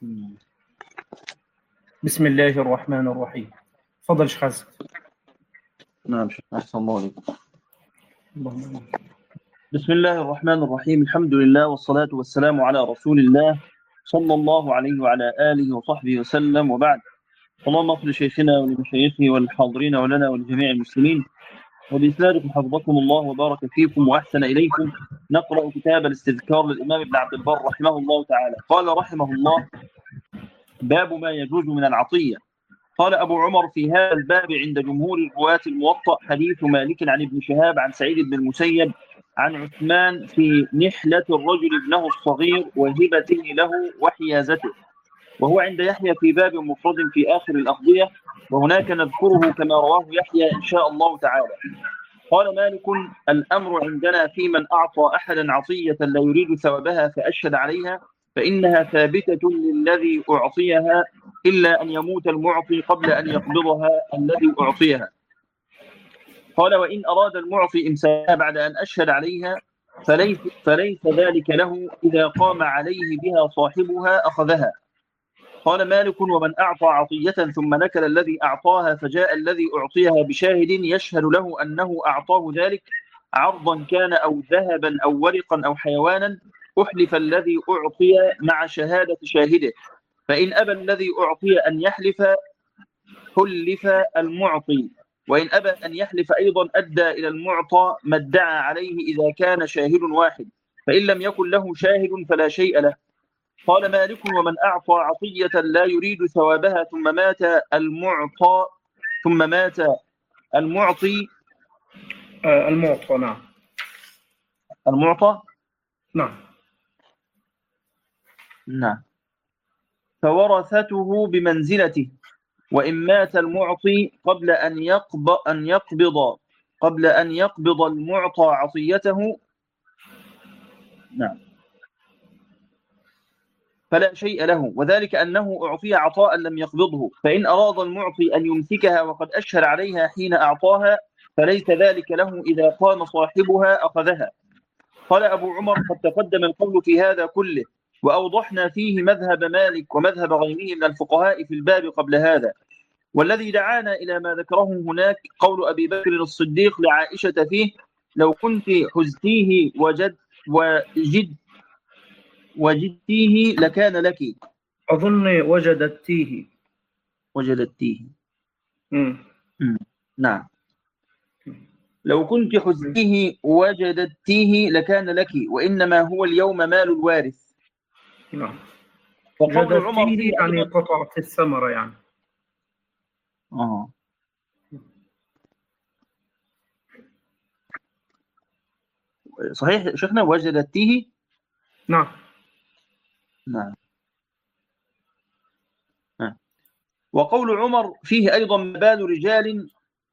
بسم الله الرحمن الرحيم. تفضل شيخ حسن. نعم شيخ، أحسن الله عليكم. بسم الله الرحمن الرحيم، الحمد لله والصلاة والسلام على رسول الله صلى الله عليه وعلى آله وصحبه وسلم، وبعد. اللهم اغفر لشيخنا ولمشايخه والحاضرين ولنا ولجميع المسلمين. وبإسنادكم حفظكم الله وبارك فيكم وأحسن إليكم. نقرأ كتاب الاستذكار للإمام ابن عبد البر رحمه الله تعالى. قال رحمه الله: باب ما يجوز من العطية. قال أبو عمر في هذا الباب عند جمهور رواة الموطأ حديث مالك عن ابن شهاب عن سعيد بن المسيب عن عثمان في نحلة الرجل ابنه الصغير وهبته له وحيازته، وهو عند يحيى في باب مفرد في آخر الأقضية، وهناك نذكره كما رواه يحيى إن شاء الله تعالى. قال مالك: الأمر عندنا في من أعطى أحدا عطية لا يريد ثوابها فأشهد عليها فإنها ثابتة للذي أعطيها، إلا أن يموت المعطي قبل أن يقبضها الذي أعطيها. قال: وإن أراد المعطي إمساكها بعد أن أشهد عليها فليس ذلك له، إذا قام عليه بها صاحبها أخذها. قال مالك: ومن أعطى عطية ثم نكل الذي أعطاها فجاء الذي أعطيها بشاهد يشهد له أنه أعطاه ذلك عرضا كان أو ذهبا أو ورقا أو حيوانا، أحلف الذي أعطي مع شهادة شاهده، فإن أبى الذي أعطي أن يحلف حلف المعطي، وإن أبى أن يحلف أيضا أدى إلى المعطى ما ادعى عليه إذا كان شاهد واحد، فإن لم يكن له شاهد فلا شيء له. قال مالك: ومن أعطى عطية لا يريد ثوابها ثم مات المعطي المعطى. نعم. المعطى. نعم. فورثته بمنزلته، وإن مات المعطي قبل أن يقبض المعطى عطيته، نعم، فلا شيء له، وذلك أنه أعطي عطاء لم يقبضه، فإن أراد المعطي أن يمسكها وقد أشهر عليها حين أعطاها فليس ذلك له، إذا قام صاحبها أخذها. قال أبو عمر: قد تقدم القول في هذا كله، وأوضحنا فيه مذهب مالك ومذهب غيره من الفقهاء في الباب قبل هذا، والذي دعانا إلى ما ذكره هناك قول أبي بكر الصديق لعائشة فيه: لو كنت حزتيه وجدتيه لكان لك. أظن وجدتيه. نعم. لو كنت حزتيه وجدتيه لكان لك، وإنما هو اليوم مال الوارث. نعم. وقول عمر يعني قطعت الثمرة يعني. صحيح شيخنا، وجدتيه. نعم. وقول عمر فيه أيضا بال رجال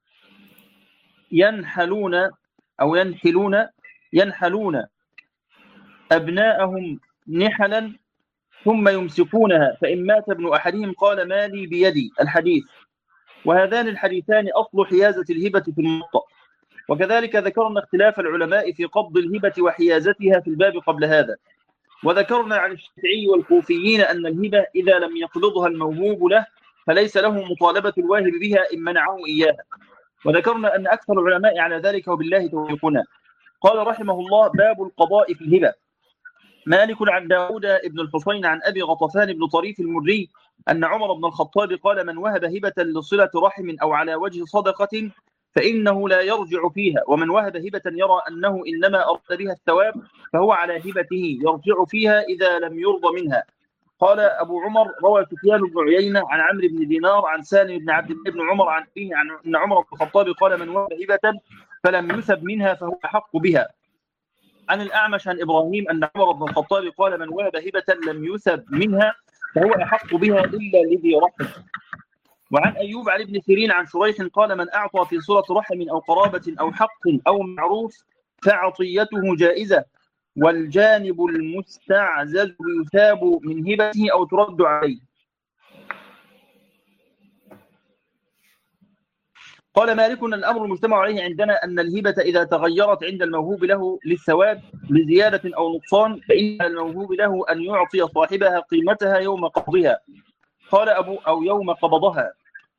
ينحلون أبناءهم نحلا ثم يمسكونها، فإن مات ابن أحدهم قال مالي بيدي، الحديث. وهذان الحديثان أصل حيازة الهبة في الموطأ. وكذلك ذكرنا اختلاف العلماء في قبض الهبة وحيازتها في الباب قبل هذا، وذكرنا عن الشافعي والكوفيين أن الهبة إذا لم يقبضها الموهوب له فليس له مطالبة الواهب بها إن منعه إياها، وذكرنا أن أكثر العلماء على ذلك، وبالله توفيقنا. قال رحمه الله: باب القضاء في الهبة. مالك عن داود بن الحصين عن أبي غطفان بن طريف المري أن عمر بن الخطاب قال: من وهب هبة لصلة رحم أو على وجه صدقة فإنه لا يرجع فيها، ومن وهب هبة يرى أنه إنما أراد بها الثواب فهو على هبته يرجع فيها إذا لم يرضى منها. قال أبو عمر: روى سفيان بن عيينة عن عمرو بن دينار عن سالم بن عبد الله بن عمر عن أبيه عن أن عمر بن الخطاب قال: من وهب هبة فلم يثب منها فهو أحق بها. عن الأعمش عن إبراهيم أن عمر بن الخطاب قال: من وهب هبة لم يثب منها فهو أحق بها إلا لذي رحم. وعن أيوب عن ابن سيرين عن شريح قال: من أعطى في صلة رحم أو قرابة أو حق أو معروف فعطيته جائزة، والجانب المستعزز يثاب من هبته أو ترد عليه. قال مالك الأمر المجتمع عليه عندنا أن الهبة إذا تغيرت عند الموهوب له للثواب بزيادة أو نقصان فإن الموهوب له أن يعطي صاحبها قيمتها يوم قبضها. قال أو يوم قبضها،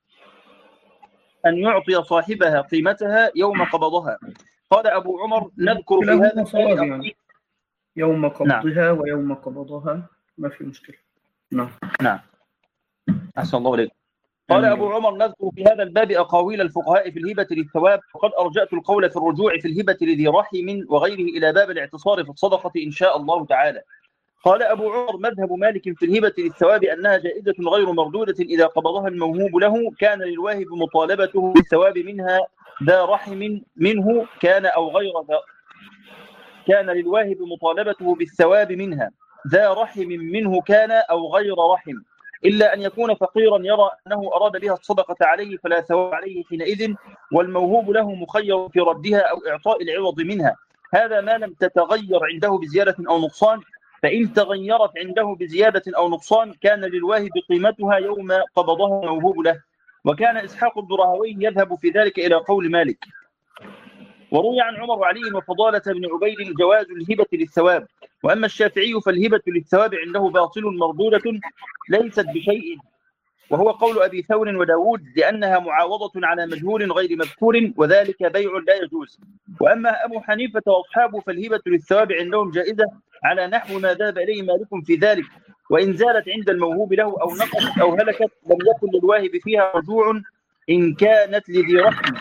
أن يعطي صاحبها قيمتها يوم قبضها. قال أبو عمر نذكر في هذا صواب يعني يوم نعم. قبضها ويوم قبضها ما في مشكلة. نعم أحسن الله عليك. قال أبو عمر نذكر في هذا الباب أقاويل الفقهاء في الهبة للثواب، وقد أرجأت القول في الرجوع في الهبة لذي رحم وغيره إلى باب الاعتصار في الصدقة إن شاء الله تعالى. قال أبو عمر مذهب مالك في الهبة للثواب أنها جائزة غير مردودة إذا قبضها الموهوب له كان للواهب مطالبته بالثواب منها ذا رحم منه كان أو غير ذا، كان للواهب مطالبته بالثواب منها ذا رحم منه كان أو غير رحم، إلا أن يكون فقيرا يرى أنه أراد بها الصدقة عليه فلا ثواب عليه حينئذ، والموهوب له مخير في ردها أو إعطاء العوض منها، هذا ما لم تتغير عنده بزيادة أو نقصان. فإن تغيرت عنده بزيادة أو نقصان كان للواهب قيمتها يوم قبضها الموهوب له. وكان إسحاق بن راهويه يذهب في ذلك إلى قول مالك. وروي عن عمر وعلي وفضالة بن عبيد جواز الهبة للثواب. وأما الشافعي فالهبة للثواب عنده باطل مردودة ليست بشيء، وهو قول أبي ثور وداود لأنها معاوضة على مجهول غير مذكور وذلك بيع لا يجوز. وأما أبو حنيفة وأصحابه فالهبة للثواب عندهم جائزة على نحو ما ذهب إليه مالك في ذلك، وإن زالت عند الموهوب له أو نقصت أو هلكت لم يكن للواهب فيها رجوع إن كانت لذي رحم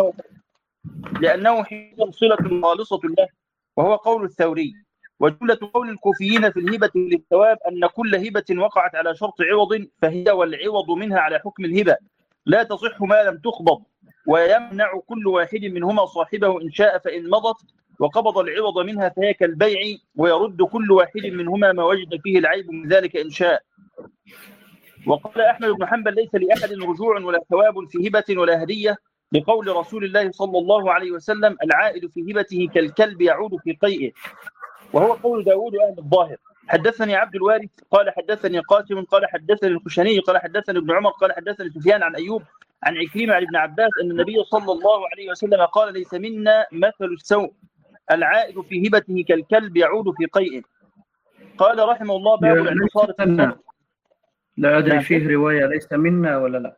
لأنه حين صلة خالصة له، وهو قول الثوري. وجملة قول الكوفيين في الهبة للثواب أن كل هبة وقعت على شرط عوض فهي والعوض منها على حكم الهبة لا تصح ما لم تقبض، ويمنع كل واحد منهما صاحبه إن شاء فإن مضت وقبض العوض منها فهي كالبيع، ويرد كل واحد منهما ما وجد فيه العيب من ذلك إن شاء. وقال أحمد بن حنبل ليس لأحد رجوع ولا ثواب في هبة ولا هدية، لقول رسول الله صلى الله عليه وسلم العائد في هبته كالكلب يعود في قيئه، وهو قول داود أهل الظاهر. حدثني عبد الوارث قال حدثني قاسم قال حدثني الخشني قال حدثني ابن عمر قال حدثني سفيان عن أيوب عن عكرمة عن ابن عباس أن النبي صلى الله عليه وسلم قال ليس منا مثل السوء العائد في هبته كالكلب يعود في قيئه. قال رحمه الله باب الاعتصار في الصدقة. لا أدري فيه رواية ليس منا ولا لا.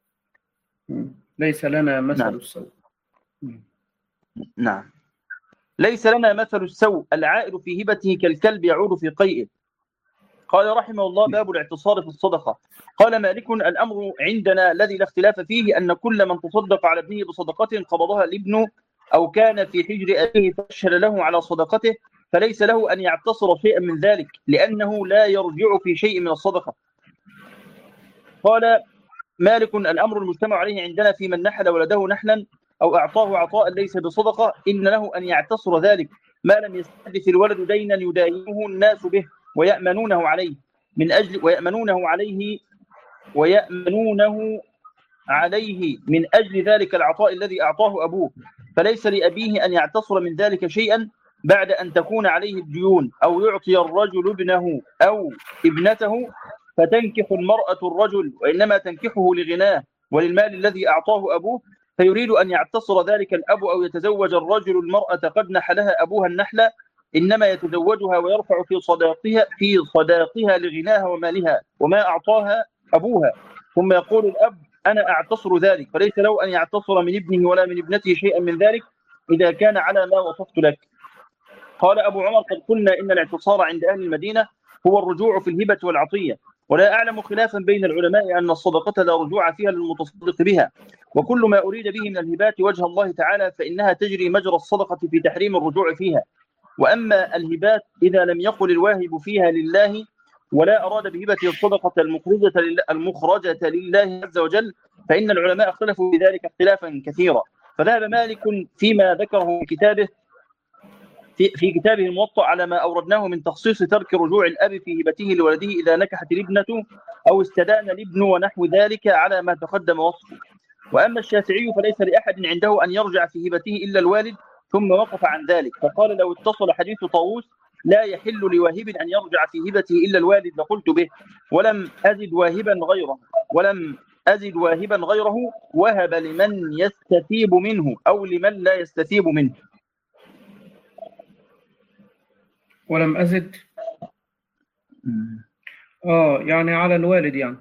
ليس لنا مثل السوء. نعم ليس لنا مثل السوء العائد في هبته كالكلب يعود في قيئه. قال رحمه الله باب الاعتصار في الصدقة. قال مالك الأمر عندنا الذي لا اختلاف فيه أن كل من تصدق على ابنه بصدقة قبضها الابن أو كان في حجر أبيه فاشهد له على صدقته فليس له أن يعتصر شيئا من ذلك لأنه لا يرجع في شيء من الصدقة. قال مالك الأمر المجتمع عليه عندنا في من نحل ولده نحلا أو أعطاه عطاء ليس بصدقة إن له أن يعتصر ذلك ما لم يستحدث الولد دينا يداينه الناس به ويأمنونه عليه من أجل ذلك العطاء الذي أعطاه أبوه، فليس لأبيه أن يعتصر من ذلك شيئا بعد أن تكون عليه الديون، أو يعطي الرجل ابنه أو ابنته فتنكح المرأة الرجل وإنما تنكحه لغناه وللمال الذي أعطاه أبوه، فيريد أن يعتصر ذلك الأب أو يتزوج الرجل المرأة قد نحلها أبوها النحلة، إنما يتزوجها ويرفع في صداقها لغناها ومالها وما أعطاها أبوها، ثم يقول الأب أنا أعتصر ذلك، فليس له أن يعتصر من ابنه ولا من ابنته شيئا من ذلك إذا كان على ما وصفت لك. قال أبو عمر قد قلنا إن الاعتصار عند أهل المدينة هو الرجوع في الهبة والعطية، ولا أعلم خلافا بين العلماء أن الصدقة لا رجوع فيها للمتصدق بها، وكل ما أريد به من الهبات وجه الله تعالى فإنها تجري مجرى الصدقة في تحريم الرجوع فيها. وأما الهبات إذا لم يقل الواهب فيها لله ولا أراد بهبته الصدقة المخرجة لله عز وجل فإن العلماء اختلفوا في ذلك اختلافا كثيرا. فذهب مالك فيما ذكره في كتابه الموطأ على ما أوردناه من تخصيص ترك رجوع الأب في هبته لولده إذا نكحت الابنة أو استدان الابن ونحو ذلك على ما تقدم وصفه. وأما الشافعي فليس لأحد عنده أن يرجع في هبته إلا الوالد، ثم وقف عن ذلك فقال لو اتصل حديث طاووس لا يحل لواهب أن يرجع في هبته إلا الوالد لقلت به، ولم أزد واهبا غيره ولم أزد واهبا غيره وهب لمن يستثيب منه أو لمن لا يستثيب منه. ولم أزد يعني على الوالد يعني.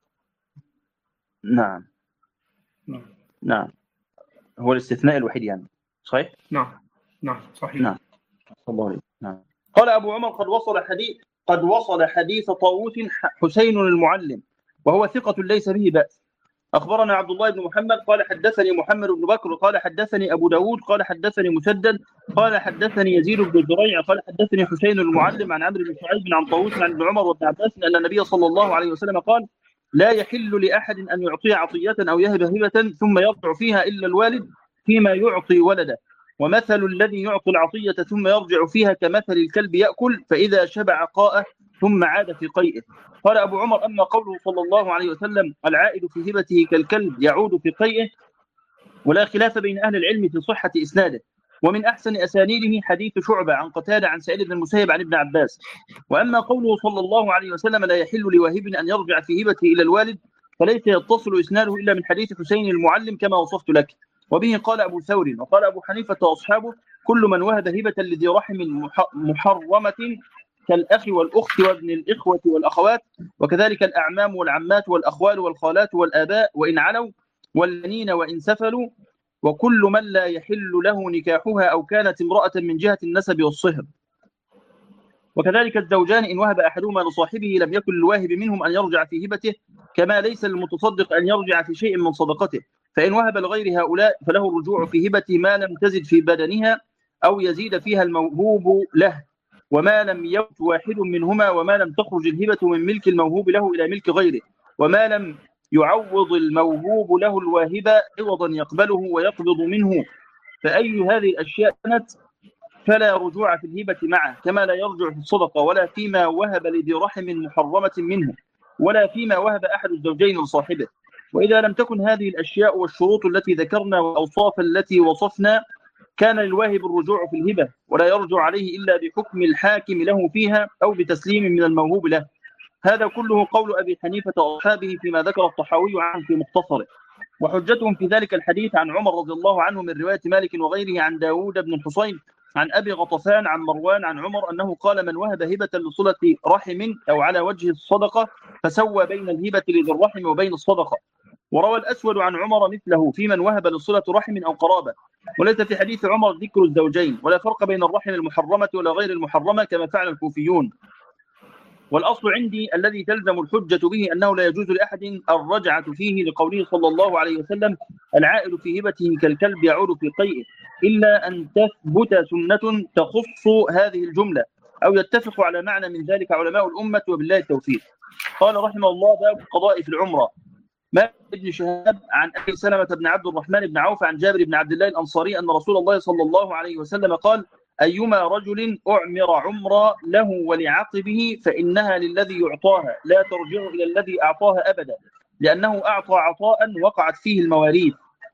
نعم نعم نعم، هو الاستثناء الوحيد يعني. صحيح؟ نعم صحيح. نعم. الله عليه. نعم. قال أبو عمر قد وصل حديث طاووس حسين المعلم وهو ثقة ليس به بأس. أخبرنا عبد الله بن محمد قال حدثني محمد بن بكر قال حدثني أبو داود قال حدثني مسدد قال حدثني يزيد بن زريع قال حدثني حسين المعلم عن عمرو بن شعيب عن طاووس عن ابن عمر وابن عباس أن النبي صلى الله عليه وسلم قال: لا يحل لأحد أن يعطي عطية أو يهب هبة ثم يرجع فيها إلا الوالد فيما يعطي ولده، ومثل الذي يعطي العطية ثم يرجع فيها كمثل الكلب يأكل فإذا شبع قاءه ثم عاد في قيئه. قال أبو عمر: أما قوله صلى الله عليه وسلم: العائد في هبته كالكلب يعود في قيئه، ولا خلاف بين أهل العلم في صحة إسناده، ومن أحسن أسانيده حديث شعبة عن قتادة عن سعيد بن المسيب عن ابن عباس. وأما قوله صلى الله عليه وسلم: لا يحل لواهب أن يرجع في هبته إلى الوالد، فليس يتصل إسناده إلا من حديث حسين المعلم كما وصفت لك. وبه قال أبو ثور وقال أبو حنيفة وأصحابه: كل من وهب هبة لذي رحم محرمة كالأخ والأخت وابن الإخوة والأخوات، وكذلك الأعمام والعمات والأخوال والخالات والآباء وإن علوا، والبنين وإن سفلوا، وكل من لا يحل له نكاحها أو كانت امرأة من جهة النسب والصهر. وكذلك الزوجان إن وهب أحدهما لصاحبه لم يكن للواهب منهم أن يرجع في هبته، كما ليس للمتصدق أن يرجع في شيء من صدقته، فإن وهب لغير هؤلاء فله الرجوع في هبته ما لم تزد في بدنها أو يزيد فيها الموهوب له، وما لم يوت واحد منهما، وما لم تخرج الهبة من ملك الموهوب له إلى ملك غيره، وما لم يعوض الموهوب له الواهب عوضا يقبله ويقبض منه، فأي هذه الأشياء كانت فلا رجوع في الهبة معه، كما لا يرجع في الصدقة ولا فيما وهب لذي رحم محرمة منه، ولا فيما وهب أحد الزوجين لصاحبه. وإذا لم تكن هذه الأشياء والشروط التي ذكرنا والأوصاف التي وصفنا كان للواهب الرجوع في الهبة، ولا يرجع عليه إلا بحكم الحاكم له فيها أو بتسليم من الموهوب له. هذا كله قول أبي حنيفة وأصحابه فيما ذكر الطحاوي عنه في مختصره. وحجتهم في ذلك الحديث عن عمر رضي الله عنه من رواية مالك وغيره عن داود بن الحصين عن أبي غطفان عن مروان عن عمر أنه قال: من وهب هبة لصلة رحم أو على وجه الصدقة فسوى بين الهبة لذي الرحم وبين الصدقة. وروى الأسود عن عمر مثله في من وهب لصلة رحم أو قرابة. وليس في حديث عمر ذكر الزوجين، ولا فرق بين الرحم المحرمة ولا غير المحرمة كما فعل الكوفيون. والأصل عندي الذي تلزم الحجة به أنه لا يجوز لأحد الرجعة فيه لقوله صلى الله عليه وسلم: العائد في هبته كالكلب يعود في قيئه، إلا أن تثبت سنة تخص هذه الجملة أو يتفق على معنى من ذلك علماء الأمة، وبالله التوفيق. قال رحمه الله: باب القضاء في العمرة. ما ابن شهاب عن أبي سلمة بن عبد الرحمن بن عوف عن جابر بن عبد الله الأنصاري أن رسول الله صلى الله عليه وسلم قال: أيما رجل أعمر عمرة له ولعقبه فإنها للذي يعطاها لا ترجع إلى الذي أعطاها أبدا، لأنه أعطى عطاء وقعت فيه المواريث.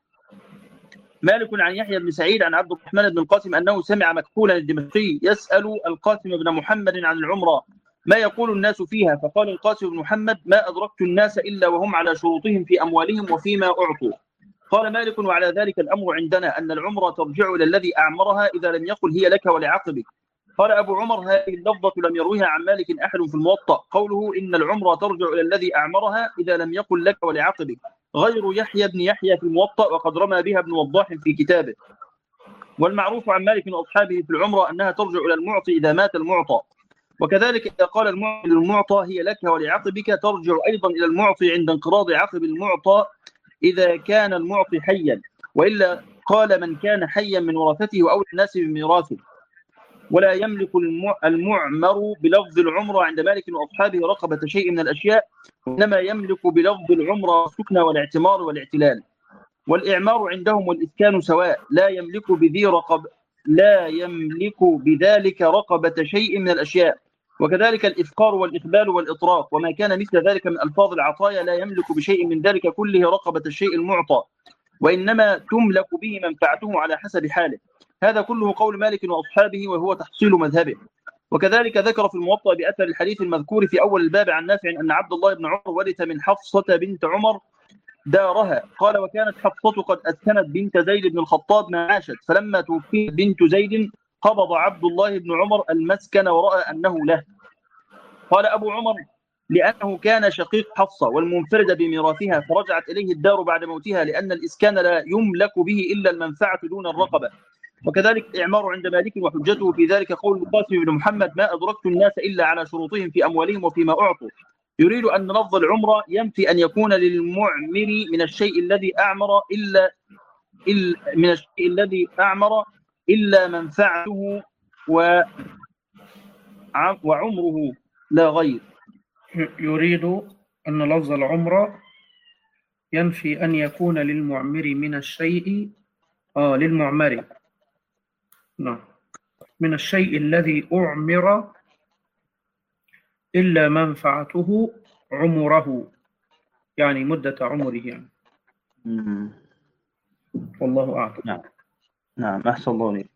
مالك عن يحيى بن سعيد عن عبد الرحمن بن القاسم أنه سمع مكحولا الدمشقي يسأل القاسم بن محمد عن العمرة ما يقول الناس فيها، فقال القاسم بن محمد: ما أدركت الناس إلا وهم على شروطهم في أموالهم وفيما أعطوا. قال مالك: وعلى ذلك الأمر عندنا أن العمرة ترجع إلى الذي أعمرها إذا لم يقل هي لك ولعقبك. قال أبو عمر: هذه اللفظة لم يرويها عن مالك أحد في الموطأ، قوله إن العمرة ترجع إلى الذي أعمرها إذا لم يقل لك ولعقبك، غير يحيى بن يحيى في الموطأ، وقد رمى بها ابن وضاح في كتابه. والمعروف عن مالك وأصحابه في العمرة أنها ترجع إلى المعطي إذا مات المعطى، وكذلك إذا قال المعطي للمعطى هي لك ولعقبك ترجع أيضا إلى المعطي عند انقراض عقب المعطى إذا كان المعطي حيا، وإلا قال من كان حيا من ورثته أو الناس بميراثه. ولا يملك المعمر بلفظ العمرة عند مالك وأصحابه رقبة شيء من الأشياء، إنما يملك بلفظ العمرة السكنى والاعتمار والاعتلال. والإعمار عندهم والإسكان سواء، لا يملك بذلك رقبة شيء من الأشياء. وكذلك الإفقار والإقبال والإطراق، وما كان مثل ذلك من ألفاظ العطايا لا يملك بشيء من ذلك كله رقبة الشيء المعطى، وإنما تملك به منفعته على حسب حاله. هذا كله قول مالك وأصحابه وهو تحصيل مذهبه. وكذلك ذكر في الموطأ بأثر الحديث المذكور في أول الباب عن نافع أن عبد الله بن عمر ورث من حفصة بنت عمر دارها. قال وكانت حفصة قد أسكنت بنت زيد بن الخطاب ما عاشت، فلما توفيت بنت زيد قبض عبد الله بن عمر المسكن ورأى أنه له. قال أبو عمر لأنه كان شقيق حفصة والمنفرد بميراثها، فرجعت إليه الدار بعد موتها، لأن الإسكان لا يملك به إلا المنفعة دون الرقبة. وكذلك إعمار عند مالك، وحجته في ذلك قول القاسم بن محمد ما أدركت الناس إلا على شروطهم في أموالهم وفيما أعطوا. يريد أن لفظ العمرة ينفي أن يكون للمعمر من الشيء الذي أعمر إلا منفعته وعمره لا غير. يريد أن لفظ العمرة ينفي أن يكون للمعمر من الشيء للمعمر نعم من الشيء الذي أعمر إلا منفعته عمره، يعني مدة عمره يعني. والله أعلم. نعم أحسن الله عليك.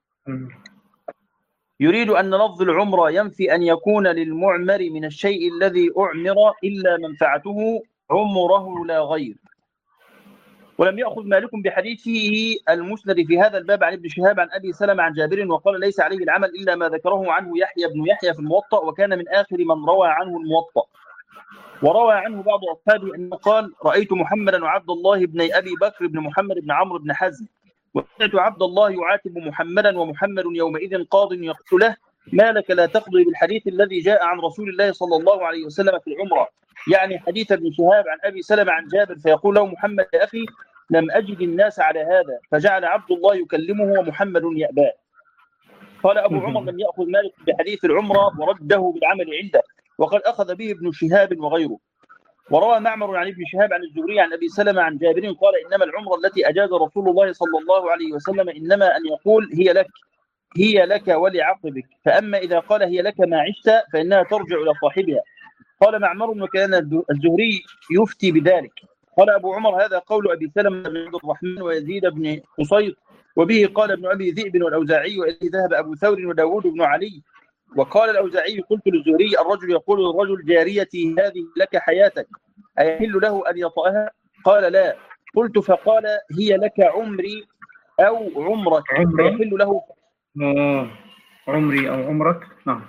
يريد أن لفظ العمرة ينفي أن يكون للمعمر من الشيء الذي أعمر إلا منفعته عمره لا غير. ولم يأخذ مالك بحديثه المسند في هذا الباب عن ابن شهاب عن أبي سلمة عن جابر، وقال ليس عليه العمل إلا ما ذكره عنه يحيى بن يحيى في الموطأ، وكان من آخر من روى عنه الموطأ. وروى عنه بعض أصحابه أنه قال رأيت محمدا وعبد الله بن أبي بكر بن محمد بن عمرو بن حزم، وسمعت عبد الله يعاتب محمدا ومحمد يومئذ قاض يقول له ما لك لا تقضي بالحديث الذي جاء عن رسول الله صلى الله عليه وسلم في العمرة، يعني حديث ابن شهاب عن أبي سلمة عن جابر، فيقول له محمد يا أخي لم أجد الناس على هذا، فجعل عبد الله يكلمه ومحمد يأباه. قال أبو عمر لم يأخذ مالك بحديث العمرة ورده بالعمل عنده، وقد أخذ به ابن شهاب وغيره. وروى معمر عن ابن شهاب عن الزهري عن أبي سلمة عن جابر قال إنما العمرة التي أجاز رسول الله صلى الله عليه وسلم إنما أن يقول هي لك ولعقبك، فأما إذا قال هي لك ما عشت فإنها ترجع إلى صاحبها. قال معمر وكان الزهري يفتي بذلك. قال أبو عمر هذا قول أبي سلمة بن عبد الرحمن ويزيد بن قصير، وبه قال ابن أبي ذئب والأوزاعي، وإليه ذهب أبو ثور وداود بن علي. وقال الأوزاعي قلت للزهري الرجل يقول للرجل جاريتي هذه لك حياتك أيحل له أن يطأها؟ قال لا. قلت فقال هي لك عمري أو عمرك يحل له عمري أو عمرك. نعم.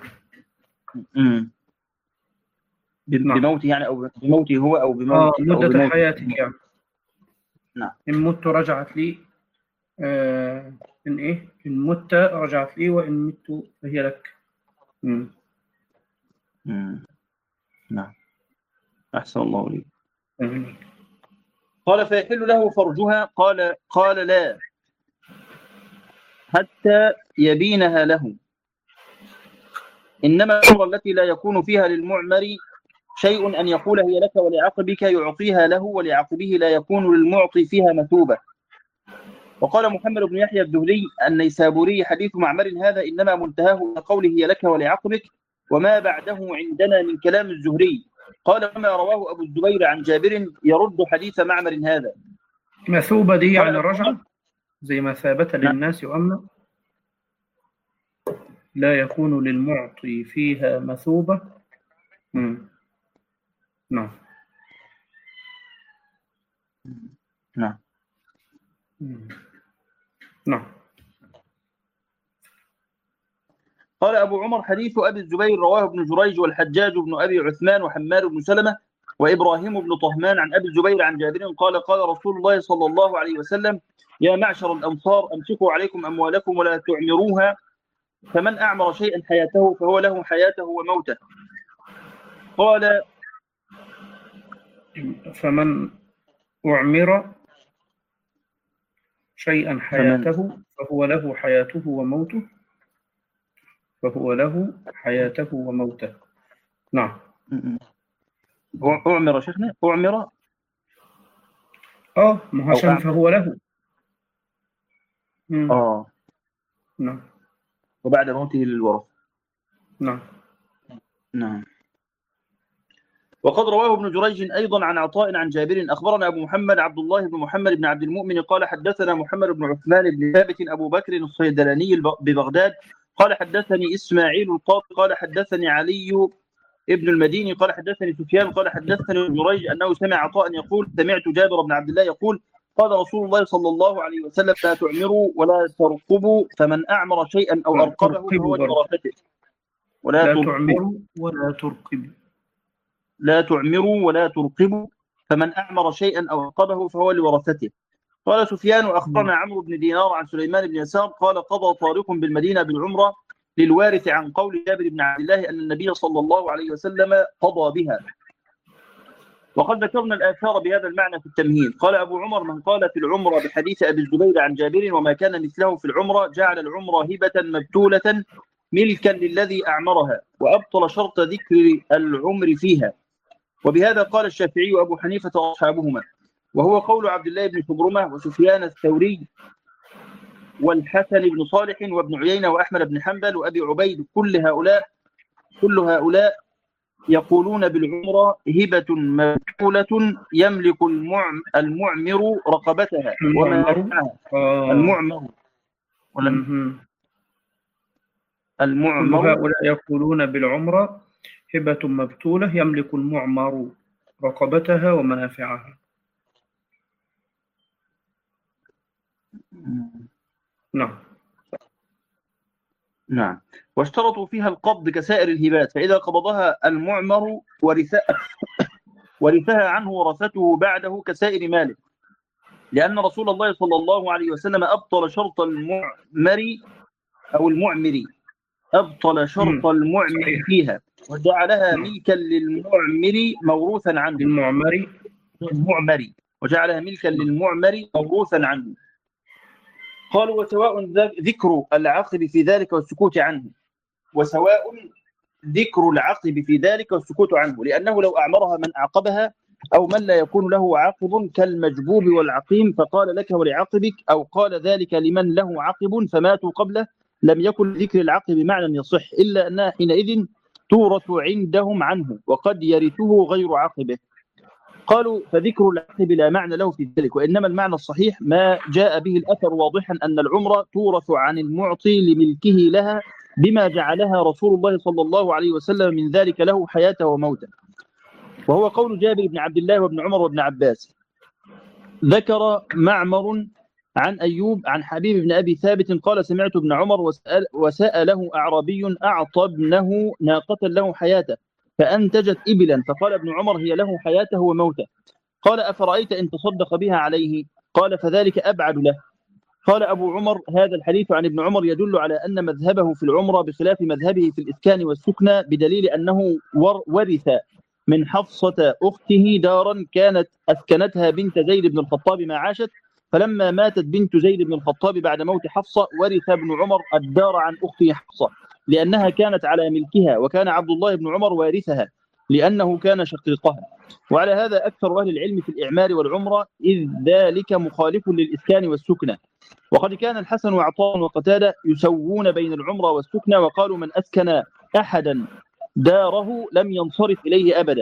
بموته يعني أو بموته هو أو بموته مدة حياتك يعني. نعم. إن مت رجعت لي إن مت رجعت لي، وإن مت فهي لك. نعم أحسن الله لي. قال فيحل له فرجها؟ قال لا حتى يبينها له، إنما العمرة التي لا يكون فيها للمعمر شيء أن يقول هي لك ولعقبك يعطيها له، ولعقبه لا يكون للمعطي فيها مثوبة. وقال محمد بن يحيى الذهلي النيسابوري حديث معمر هذا إنما منتهاه إلى قوله هي لك ولعقبك، وما بعده عندنا من كلام الزهري. قال وما رواه أبو الزبير عن جابر يرد حديث معمر هذا. مثوبة دي يعني الرجعة زي مثابة للناس وأمنا لا يكون للمعطي فيها مثوبة. نعم. قال أبو عمر حديث أبي الزبير رواه ابن جريج والحجاج بن أبي عثمان وحمار بن سلمة وإبراهيم بن طهمان عن أبي الزبير عن جابر قال رسول الله صلى الله عليه وسلم يا معشر الأنصار أمسكوا عليكم أموالكم ولا تعمروها، فمن أعمر شيئا حياته فهو له حياته وموته. قال فمن أعمر شيئا حياته فهو له حياته وموته، فهو له حياته وموته. نعم. أعمر شيخنا أعمر مهاشم فهو له. نعم. وبعد موته للورثة. نعم. وقد رواه ابن جريج أيضا عن عطاء عن جابر أخبرنا أبو محمد عبد الله بن محمد بن عبد المؤمن قال حدثنا محمد بن عثمان بن ثابت أبو بكر الصيدلاني ببغداد قال حدثني إسماعيل القاضي قال حدثني علي ابن المديني قال حدثني سفيان قال حدثني ابن جريج أنه سمع عطاء يقول سمعت جابر بن عبد الله يقول قال رسول الله صلى الله عليه وسلم لا تعمروا ولا ترقبوا فمن أعمر شيئا أو أرقبه فهو لورثته. لا تعمروا ولا ترقبوا. لا تعمروا ولا ترقبوا فمن أعمر شيئا أو أرقبه فهو لورثته. قال سفيان أخبرنا عمرو بن دينار عن سليمان بن يسار قال قضى طارق بالمدينة بالعمرة للوارث عن قول جابر بن عبد الله أن النبي صلى الله عليه وسلم قضى بها. وقد ذكرنا الآثار بهذا المعنى في التمهيد. قال أبو عمر من قال في العمرة بحديث أبي الزبير عن جابر وما كان مثله في العمرة جعل العمرة هبة مبتولة ملكا للذي أعمرها وأبطل شرط ذكر العمر فيها. وبهذا قال الشافعي وأبو حنيفة وأصحابهما، وهو قول عبد الله بن شبرمة وسفيان الثوري والحسن بن صالح وابن عيينة وأحمد بن حنبل وأبي عبيد. كل هؤلاء يقولون بالعمرة هبة مبتولة يملك المعمر رقبتها وما معها. المعمر. هؤلاء يقولون بالعمرة هبة مبتولة يملك المعمر رقبتها ومنافعها. نعم. واشترطوا فيها القبض كسائر الهبات، فإذا قبضها المعمر ورثها عنه ورثته بعده كسائر ماله، لأن رسول الله صلى الله عليه وسلم أبطل شرط المعمر أو المعمر، أبطل شرط المعمر فيها وجعلها ملكا للمعمر موروثا عنه. وجعلها ملكا للمعمر موروثا عنه. قالوا وسواء ذكر العقب في ذلك والسكوت عنه، لأنه لو أعمرها من أعقبها أو من لا يكون له عاقب كالمجبوب والعقيم فقال لك ولعقبك، أو قال ذلك لمن له عقب فماتوا قبله، لم يكن ذكر العقب معنى يصح، إلا أنها حينئذ تورث عندهم عنه وقد يرثه غير عقبه. قالوا فذكر العقب لا معنى له في ذلك، وإنما المعنى الصحيح ما جاء به الأثر واضحا أن العمرة تورث عن المعطي لملكه لها بما جعلها رسول الله صلى الله عليه وسلم من ذلك له حياته وموته، وهو قول جابر بن عبد الله وابن عمر وابن عباس. ذكر معمر عن أيوب عن حبيب بن أبي ثابت قال سمعت ابن عمر وسأله أعرابي أعطى ابنه ناقة له حياته فأنتجت إبلا، فقال ابن عمر هي له حياته وموته. قال أفرأيت إن تصدق بها عليه؟ قال فذلك أبعد له. قال أبو عمر هذا الحديث عن ابن عمر يدل على أن مذهبه في العمرة بخلاف مذهبه في الإسكان والسكنى، بدليل أنه ورث من حفصة أخته دارا كانت أسكنتها بنت زيد بن الخطاب ما عاشت، فلما ماتت بنت زيد بن الخطاب بعد موت حفصة ورث ابن عمر الدار عن أخته حفصة لأنها كانت على ملكها، وكان عبد الله بن عمر وارثها لأنه كان شقيقها. وعلى هذا أكثر أهل العلم في الإعمار والعمرة، إذ ذلك مخالف للإسكان والسكنى. وقد كان الحسن وعطاء وقتادة يسوون بين العمرة والسكنى، وقالوا من أسكن أحدا داره لم ينصرف إليه أبدا.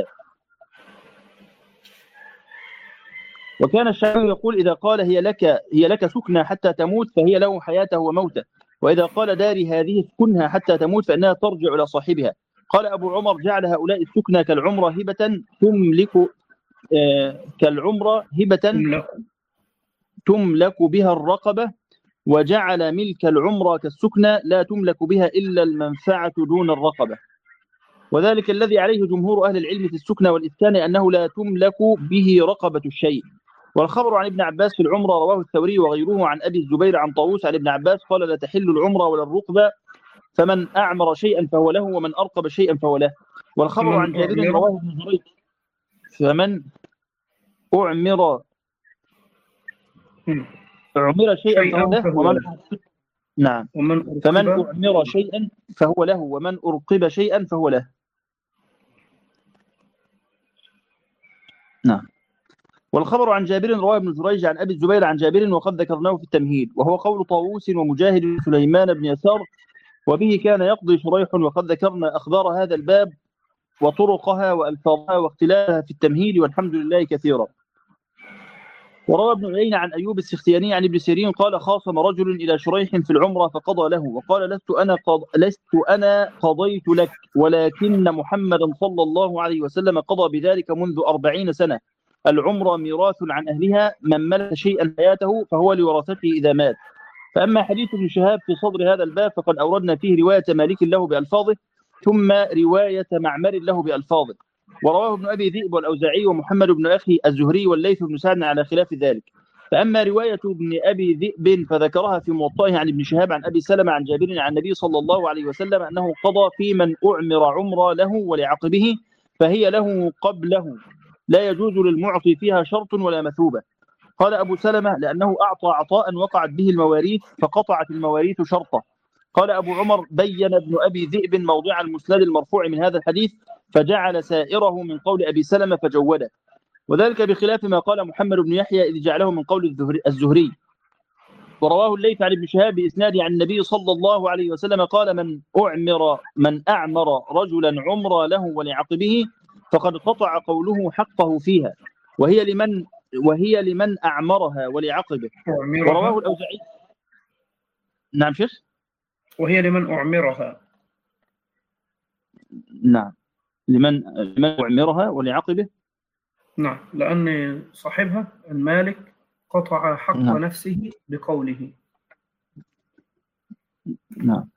وكان الشافعي يقول إذا قال هي لك سكنى حتى تموت فهي له حياته وموته، وإذا قال داري هذه اسكنها حتى تموت فإنها ترجع إلى صاحبها. قال أبو عمر جعل هؤلاء السكنى كالعمرة هبة تملك بها الرقبة، وجعل ملك العمرة كالسكنى لا تملك بها إلا المنفعة دون الرقبة. وذلك الذي عليه جمهور أهل العلم في السكنى والإسكان أنه لا تملك به رقبة الشيء. والخبر عن ابن عباس في العمرة رواه الثوري وغيره عن أبي الزبير عن طاووس عن ابن عباس قال لا تحل العمرة ولا الرقبة، فمن أعمر شيئا فهو له ومن أرقب شيئا فهو له. والخبر عن جابر رواه ابن جريج فمن أعمر شيئا فهو له فمن أعمر شيئا فهو له ومن أرقب شيئا فهو له. نعم. والخبر عن جابر رواه ابن جريج عن أبي الزبير عن جابر وقد ذكرناه في التمهيد، وهو قول طاووس ومجاهد سليمان بن يسار، وبه كان يقضي شريح. وقد ذكرنا أخبار هذا الباب وطرقها وألفاظها واختلافها في التمهيد، والحمد لله كثيرا. وروى ابن عيينة عن أيوب السختياني عن ابن سيرين قال خاصم رجل إلى شريح في العمرة فقضى له وقال لست أنا قضيت لك ولكن محمدا صلى الله عليه وسلم قضى بذلك منذ 40 سنة. العمرة ميراث عن أهلها، من ملك شيئا حياته فهو لورثته إذا مات. فأما حديث ابن شهاب في صدر هذا الباب فقد أوردنا فيه رواية مالك له بألفاظه ثم رواية معمر له بألفاظه، ورواه ابن أبي ذئب والأوزاعي ومحمد بن أخي الزهري والليث بن سعد على خلاف ذلك. فأما رواية ابن أبي ذئب فذكرها في موطئه عن ابن شهاب عن أبي سلمة عن جابر عن النبي صلى الله عليه وسلم أنه قضى في من أعمر عمرة له ولعقبه فهي له قبله، لا يجوز للمعطي فيها شرط ولا مثوبة. قال أبو سلمة لأنه أعطى عطاء وقعت به المواريث فقطعت المواريث شرطه. قال أبو عمر بين ابن أبي ذئب موضع المسند المرفوع من هذا الحديث فجعل سائره من قول أبي سلمة فجوده، وذلك بخلاف ما قال محمد بن يحيى إذ جعله من قول الزهري. ورواه الليث عن ابن شهاب بإسناده عن النبي صلى الله عليه وسلم قال من أعمر رجلا عمرا له ولعقبه فقد قطع قوله حقه فيها، وهي لمن أعمرها ولعقبه. ورواه الأوزاعي. نعم شيخ. وهي لمن أعمرها. نعم لمن أعمرها ولعقبه. نعم لأن صاحبها المالك قطع حق نعم. نفسه بقوله. نعم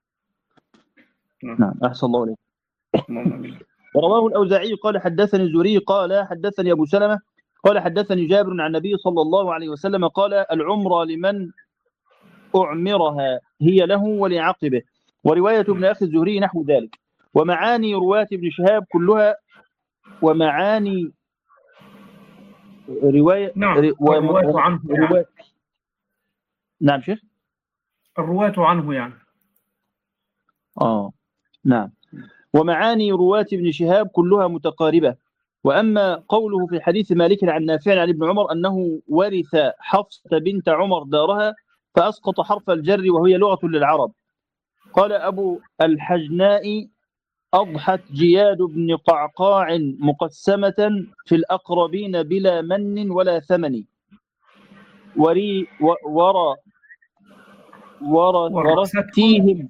نعم أحسن الله عليك. ورواه الأوزاعي قال حدثني الزهري قال حدثني أبو سلمة قال حدثني جابر عن النبي صلى الله عليه وسلم قال العمرة لمن أعمرها هي له ولعقبه. ورواية ابن أخي الزهري نحو ذلك. ومعاني رواة ابن شهاب كلها ومعاني رواية الرواة عنه يعني. نعم شيخ. الرواة عنه يعني. نعم. ومعاني رواة ابن شهاب كلها متقاربة. وأما قوله في حديث مالك عن نافع عن ابن عمر أنه ورث حفصة بنت عمر دارها فأسقط حرف الجر وهي لغة للعرب. قال أبو الحجناء أضحت جياد بن قعقاع مقسمة في الأقربين بلا من ولا ثمن ورثتهم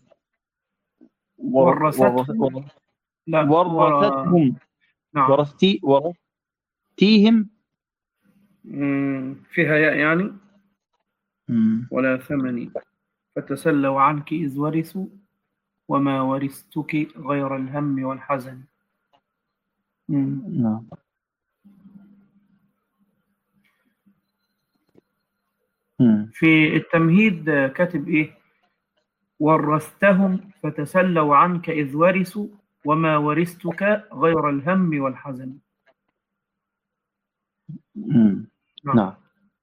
فيها ياء يعني ولا ثمن فتسلوا عنك إذ ورثوا وما ورثتك غير الهم والحزن. نعم. في التمهيد كاتب إيه؟ ورثتهم فتسلوا عنك إذ ورثوا وما ورثتك غير الهم والحزن. نعم.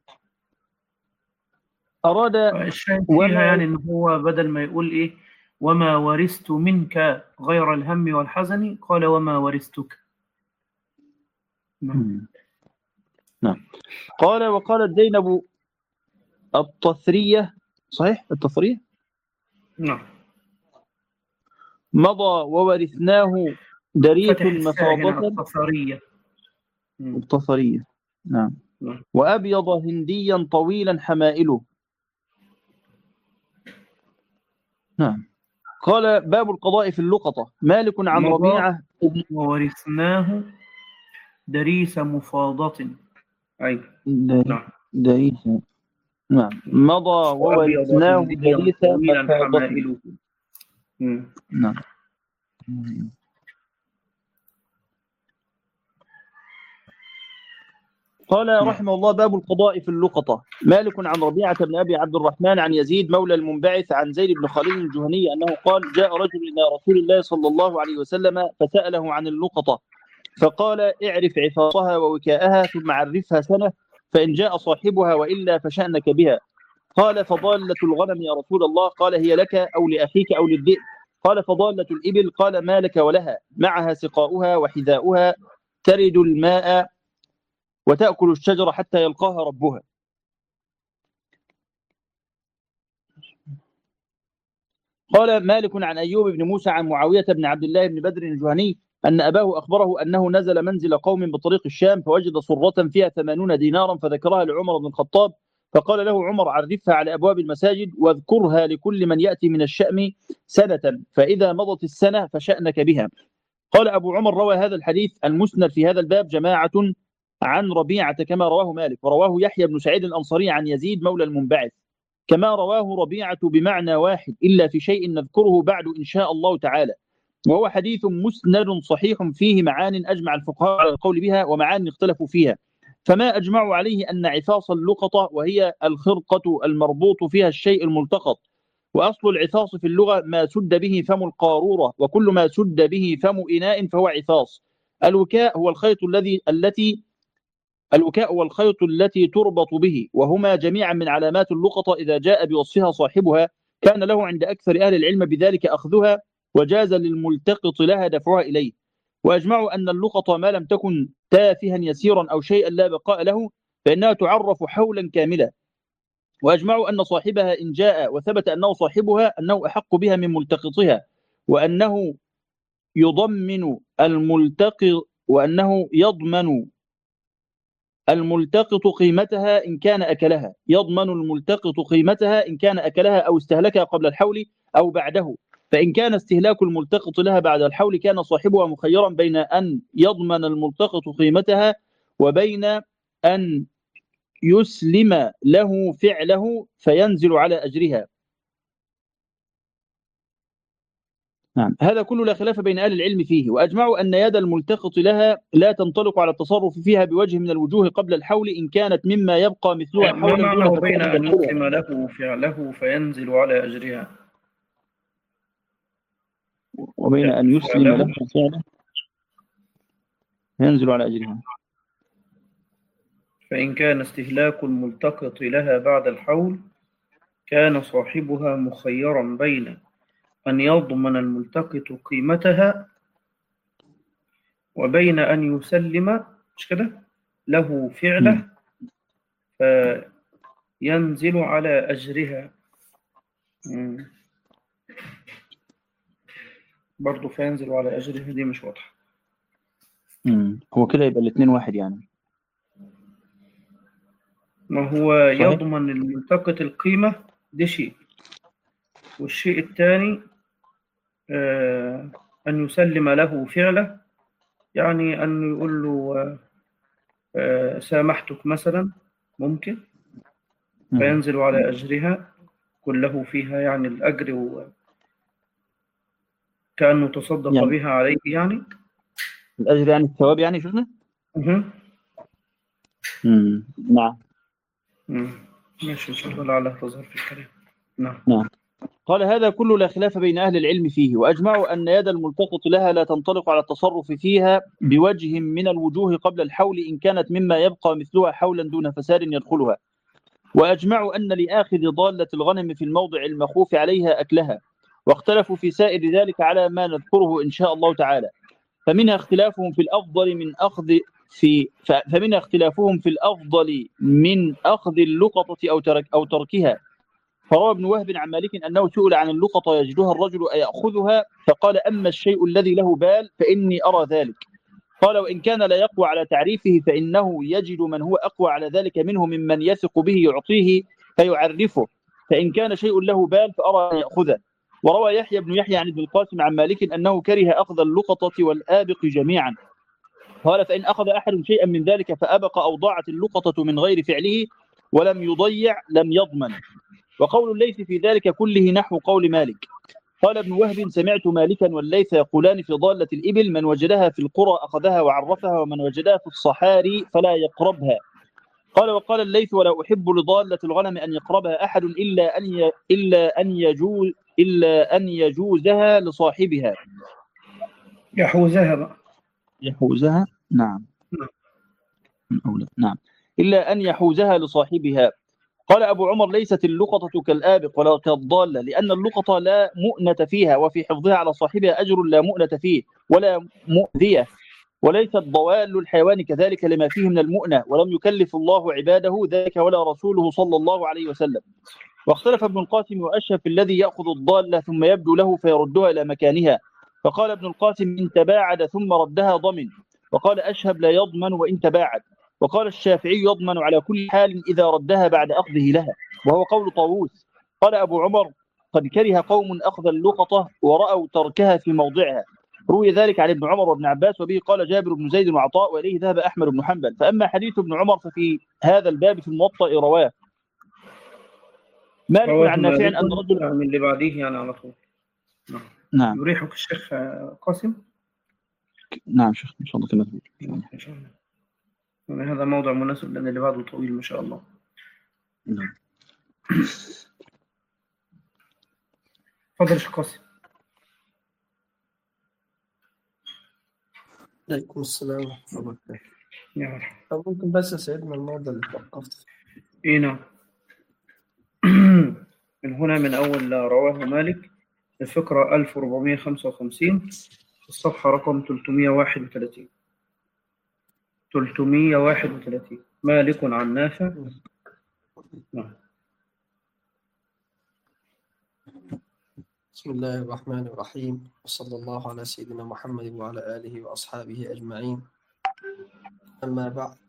أراد الشاهد فيها يعني إن هو بدل ما يقول إيه وما ورثت منك غير الهم والحزن قال وما ورثتك. نعم. قال وقالت زينب الطثرية صحيح الطثرية. نعم. مضى وورثناه دريث مصابة الطثرية. نعم. وأبيض هنديا طويلا حمائله. نعم. قال باب القضاء في اللقطة. مالك عن ربيعة وورثناه دريث مفاضة. أي دريث. نعم. مضى وورثناه دريث مفاضة. نعم. قال رحمه الله باب القضاء في اللقطة. مالك عن ربيعة بن أبي عبد الرحمن عن يزيد مولى المنبعث عن زيد بن خالد الجهني أنه قال جاء رجل إلى رسول الله صلى الله عليه وسلم فسأله عن اللقطة فقال اعرف عفاصها ووكاءها ثم عرفها سنة فإن جاء صاحبها وإلا فشأنك بها. قال فضالة الغنم يا رسول الله؟ قال هي لك أو لأخيك أو للذئب. قال فضالة الإبل؟ قال ما لك ولها؟ معها سقاؤها وحذاؤها ترد الماء وتأكل الشجرة حتى يلقاها ربها. قال مالك عن أيوب بن موسى عن معاوية بن عبد الله بن بدر الجهني أن أباه أخبره أنه نزل منزل قوم بطريق الشام فوجد صرة فيها 80 دينارا فذكرها لعمر بن الخطاب، فقال له عمر: عرفها على أبواب المساجد واذكرها لكل من يأتي من الشأم سنة، فإذا مضت السنة فشأنك بها. قال أبو عمر: روى هذا الحديث المسند في هذا الباب جماعة عن ربيعة كما رواه مالك، ورواه يحيى بن سعيد الأنصاري عن يزيد مولى المنبعث كما رواه ربيعة بمعنى واحد، إلا في شيء نذكره بعد إن شاء الله تعالى، وهو حديث مسند صحيح فيه معان أجمع الفقهاء على القول بها ومعان اختلفوا فيها. فما أجمعوا عليه أن عفاص اللقطة، وهي الخرقة المربوط فيها الشيء الملتقط، وأصل العفاص في اللغة ما سد به فم القارورة، وكل ما سد به فم إناء فهو عفاص. الوكاء هو الخيط التي تربط به، وهما جميعا من علامات اللقطة إذا جاء بوصفها صاحبها كان له عند أكثر أهل العلم بذلك أخذها، وجاز للملتقط لها دفعها إليه. وأجمعوا أن اللقطة ما لم تكن تافها يسيرا أو شيئا لا بقاء له فإنها تعرف حولا كاملا. وأجمعوا أن صاحبها إن جاء وثبت أنه صاحبها أنه أحق بها من ملتقطها، وأنه يضمن الملتقط قيمتها إن كان أكلها، أو استهلكها قبل الحول أو بعده. فإن كان استهلاك الملتقط لها بعد الحول كان صاحبها مخيرا بين أن يضمن الملتقط قيمتها وبين أن يسلم له فعله فينزل على أجرها. نعم، هذا كله لا خلاف بين أهل العلم فيه. وأجمعوا أن يد الملتقط لها لا تنطلق على التصرف فيها بوجه من الوجوه قبل الحول إن كانت مما يبقى مثلها ما حولا معنى دون بين فساد أن يدخلها. يسلم له فعله فينزل على أجرها؟ وبين أن يسلم له فعله ينزل على أجرها. فإن كان استهلاك الملتقط لها بعد الحول كان صاحبها مخيرا بين أن يضمن الملتقط قيمتها وبين أن يسلم مش كده له فعله فينزل على أجرها. برضو فينزل على أجرها دي مش واضحة. هو كده يبقى الاثنين واحد يعني. ما هو صحيح. يضمن الملتقط القيمة دي شيء، والشيء الثاني أن يسلم له فعله، يعني أن يقول له سامحتك مثلا، ممكن فينزل على أجرها كله فيها، يعني الأجر كأنه تصدق يعني بها عليه، يعني الأجر يعني الثواب يعني شفنا. نعم. ماشي، إن شاء الله لعلها تظهر في الكلام. نعم. قال: هذا كله لا خلاف بين أهل العلم فيه. وأجمعوا أن يد الملتقط لها لا تنطلق على التصرف فيها بوجه من الوجوه قبل الحول إن كانت مما يبقى مثلها حولا دون فساد يدخلها. وأجمعوا أن لآخذ ضالة الغنم في الموضع المخوف عليها أكلها، واختلفوا في سائر ذلك على ما نذكره إن شاء الله تعالى. فمنها اختلافهم في الأفضل من أخذ اللقطة أو تركها. فروى ابن وهب عن مالك أنه سئل عن اللقطة يجدها الرجل أيأخذها، فقال: أما الشيء الذي له بال فإني أرى ذلك. قال: وإن كان لا يقوى على تعريفه فإنه يجد من هو أقوى على ذلك منه ممن يثق به يعطيه فيعرفه، فإن كان شيء له بال فأرى أن يأخذه. وروى يحيى بن يحيى عن ابن القاسم عن مالك أنه كره أخذ اللقطة والآبق جميعا. قال: فإن أخذ أحد شيئا من ذلك فأبق أو ضاعت اللقطة من غير فعله ولم يضيع لم يضمن. وقول الليث في ذلك كله نحو قول مالك. قال ابن وهب: سمعت مالكا والليث يقولان في ضالة الإبل: من وجدها في القرى أخذها وعرفها، ومن وجدها في الصحاري فلا يقربها. قال: وقال الليث: ولا أحب لضالة الغنم أن يقربها أحد إلا أن يجوزها لصاحبها. يحوزها. نعم. نعم. إلا أن يحوزها لصاحبها. قال أبو عمر: ليست اللقطة كالآبق ولا كالضالة، لأن اللقطة لا مؤنة فيها، وفي حفظها على صاحبها أجر لا مؤنة فيه ولا مؤذية، وليست ضوال الحيوان كذلك لما فيه من المؤنة، ولم يكلف الله عباده ذلك ولا رسوله صلى الله عليه وسلم. واختلف ابن القاسم وأشهب في الذي يأخذ الضالة ثم يبدو له فيردها إلى مكانها، فقال ابن القاسم إن تباعد ثم ردها ضمن، وقال أشهب لا يضمن وإن تباعد، وقال الشافعي يضمن على كل حال إذا ردها بعد أخذه لها، وهو قول طاووس. قال أبو عمر قد كره قوم أخذ اللقطة ورأوا تركها في موضعها. روي ذلك عن ابن عمر وابن عباس، وبه قال جابر بن زيد وعطاء، وإليه ذهب أحمد بن حنبل. فأما حديث ابن عمر ففي هذا الباب في الموطأ رواه مالك رواه عن نافع مالك أن رجل. يعني من اللي بعديه يعني على طول. نعم. نعم يريحك الشيخ قاسم. نعم شيخ إن شاء الله كما تقول. إن شاء الله. يعني هذا موضع مناسب لأن اللي بعده طويل ما شاء الله. نعم. تفضل يا شيخ قاسم. عليكم السلام ورحمة الله وبركاته. يا مرحبا. طب ممكن بس يا سيدنا الموضوع اللي توقفت فيه. إيه نعم. من هنا من أول رواه مالك الفقرة 1455 الصفحة رقم 331. 331 مالك عن نافع. نعم. بسم الله الرحمن الرحيم، وصلى الله على سيدنا محمد وعلى آله وأصحابه أجمعين. أما بعد،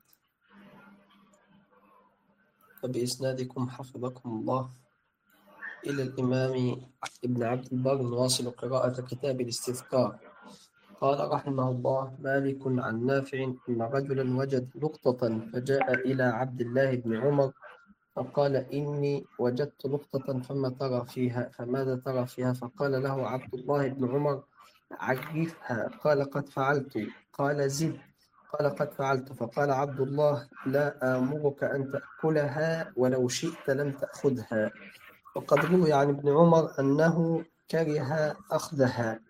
فبإسنادكم حفظكم الله إلى الإمام ابن عبد البر نواصل قراءة كتاب الاستذكار. قال رحمه الله: مالك عن نافع أن رجلا وجد نقطة فجاء إلى عبد الله بن عمر فقال: إني وجدت نقطة فماذا ترى فيها؟ فقال له عبد الله بن عمر: عرفها. قال: قد فعلت. قال: زد. قال: قد فعلت. فقال عبد الله: لا آمرك أن تأكلها، ولو شئت لم تأخذها. وقد روي عن ابن عمر أنه كره أخذها،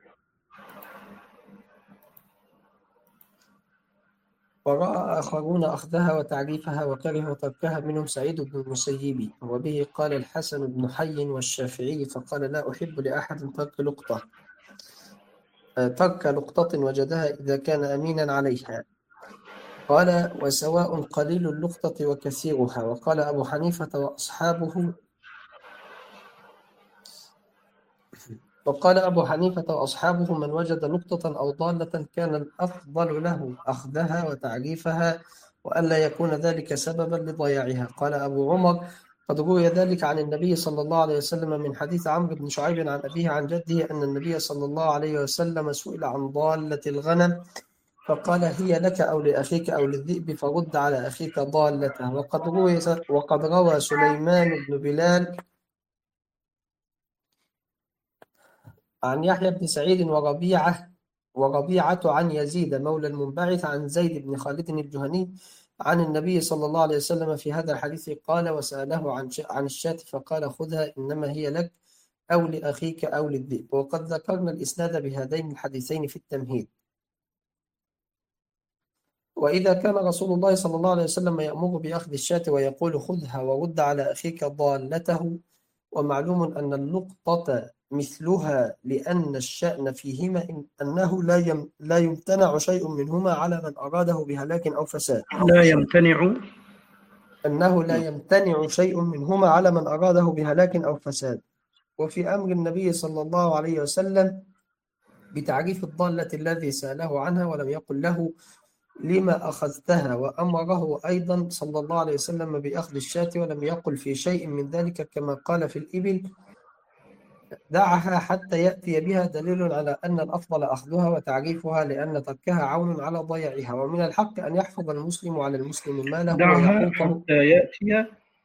ورأى آخرون أخذها وتعريفها وكرهوا تركها، منهم سعيد بن المسيب. وبه قال الحسن بن حي والشافعي، فقال: لا أحب لأحد ترك لقطة وجدها إذا كان أمينا عليها. قال: وسواء قليل اللقطة وكثيرها. وقال أبو حنيفة وأصحابه من وجد نقطة أو ضالة كان الأفضل له أخذها وتعريفها، وألا يكون ذلك سببا لضياعها. قال أبو عمر: قد روي ذلك عن النبي صلى الله عليه وسلم من حديث عمرو بن شعيب عن أبيه عن جده أن النبي صلى الله عليه وسلم سئل عن ضالة الغنم فقال: هي لك أو لأخيك أو للذئب، فرد على أخيك ضالته. وقد روى سليمان بن بلال عن يحيى بن سعيد وربيعة عن يزيد مولى المنبعث عن زيد بن خالد الجهني عن النبي صلى الله عليه وسلم في هذا الحديث. قال: وسأله عن الشاة فقال: خذها، إنما هي لك أو لأخيك أو للذئب. وقد ذكرنا الإسناد بهذين الحديثين في التمهيد. وإذا كان رسول الله صلى الله عليه وسلم يأمر بأخذ الشاة ويقول: خذها ورد على أخيك ضالته، ومعلوم أن اللقطة مثلها، لأن الشأن فيهما أنه لا يمتنع شيء منهما على من أراده بهلاك أو فساد. أنه لا يمتنع شيء منهما على من أراده بهلاك أو فساد. وفي أمر النبي صلى الله عليه وسلم بتعريف الضالة الذي سأله عنها ولم يقل له: لما أخذتها؟ وأمره أيضا صلى الله عليه وسلم بأخذ الشاة ولم يقل في شيء من ذلك، كما قال في الإبل: دعها حتى يأتي بها، دليل على أن الأفضل أخذها وتعريفها، لأن تركها عون على ضياعها. ومن الحق أن يحفظ المسلم على المسلم ماله دعها حتى يأتي.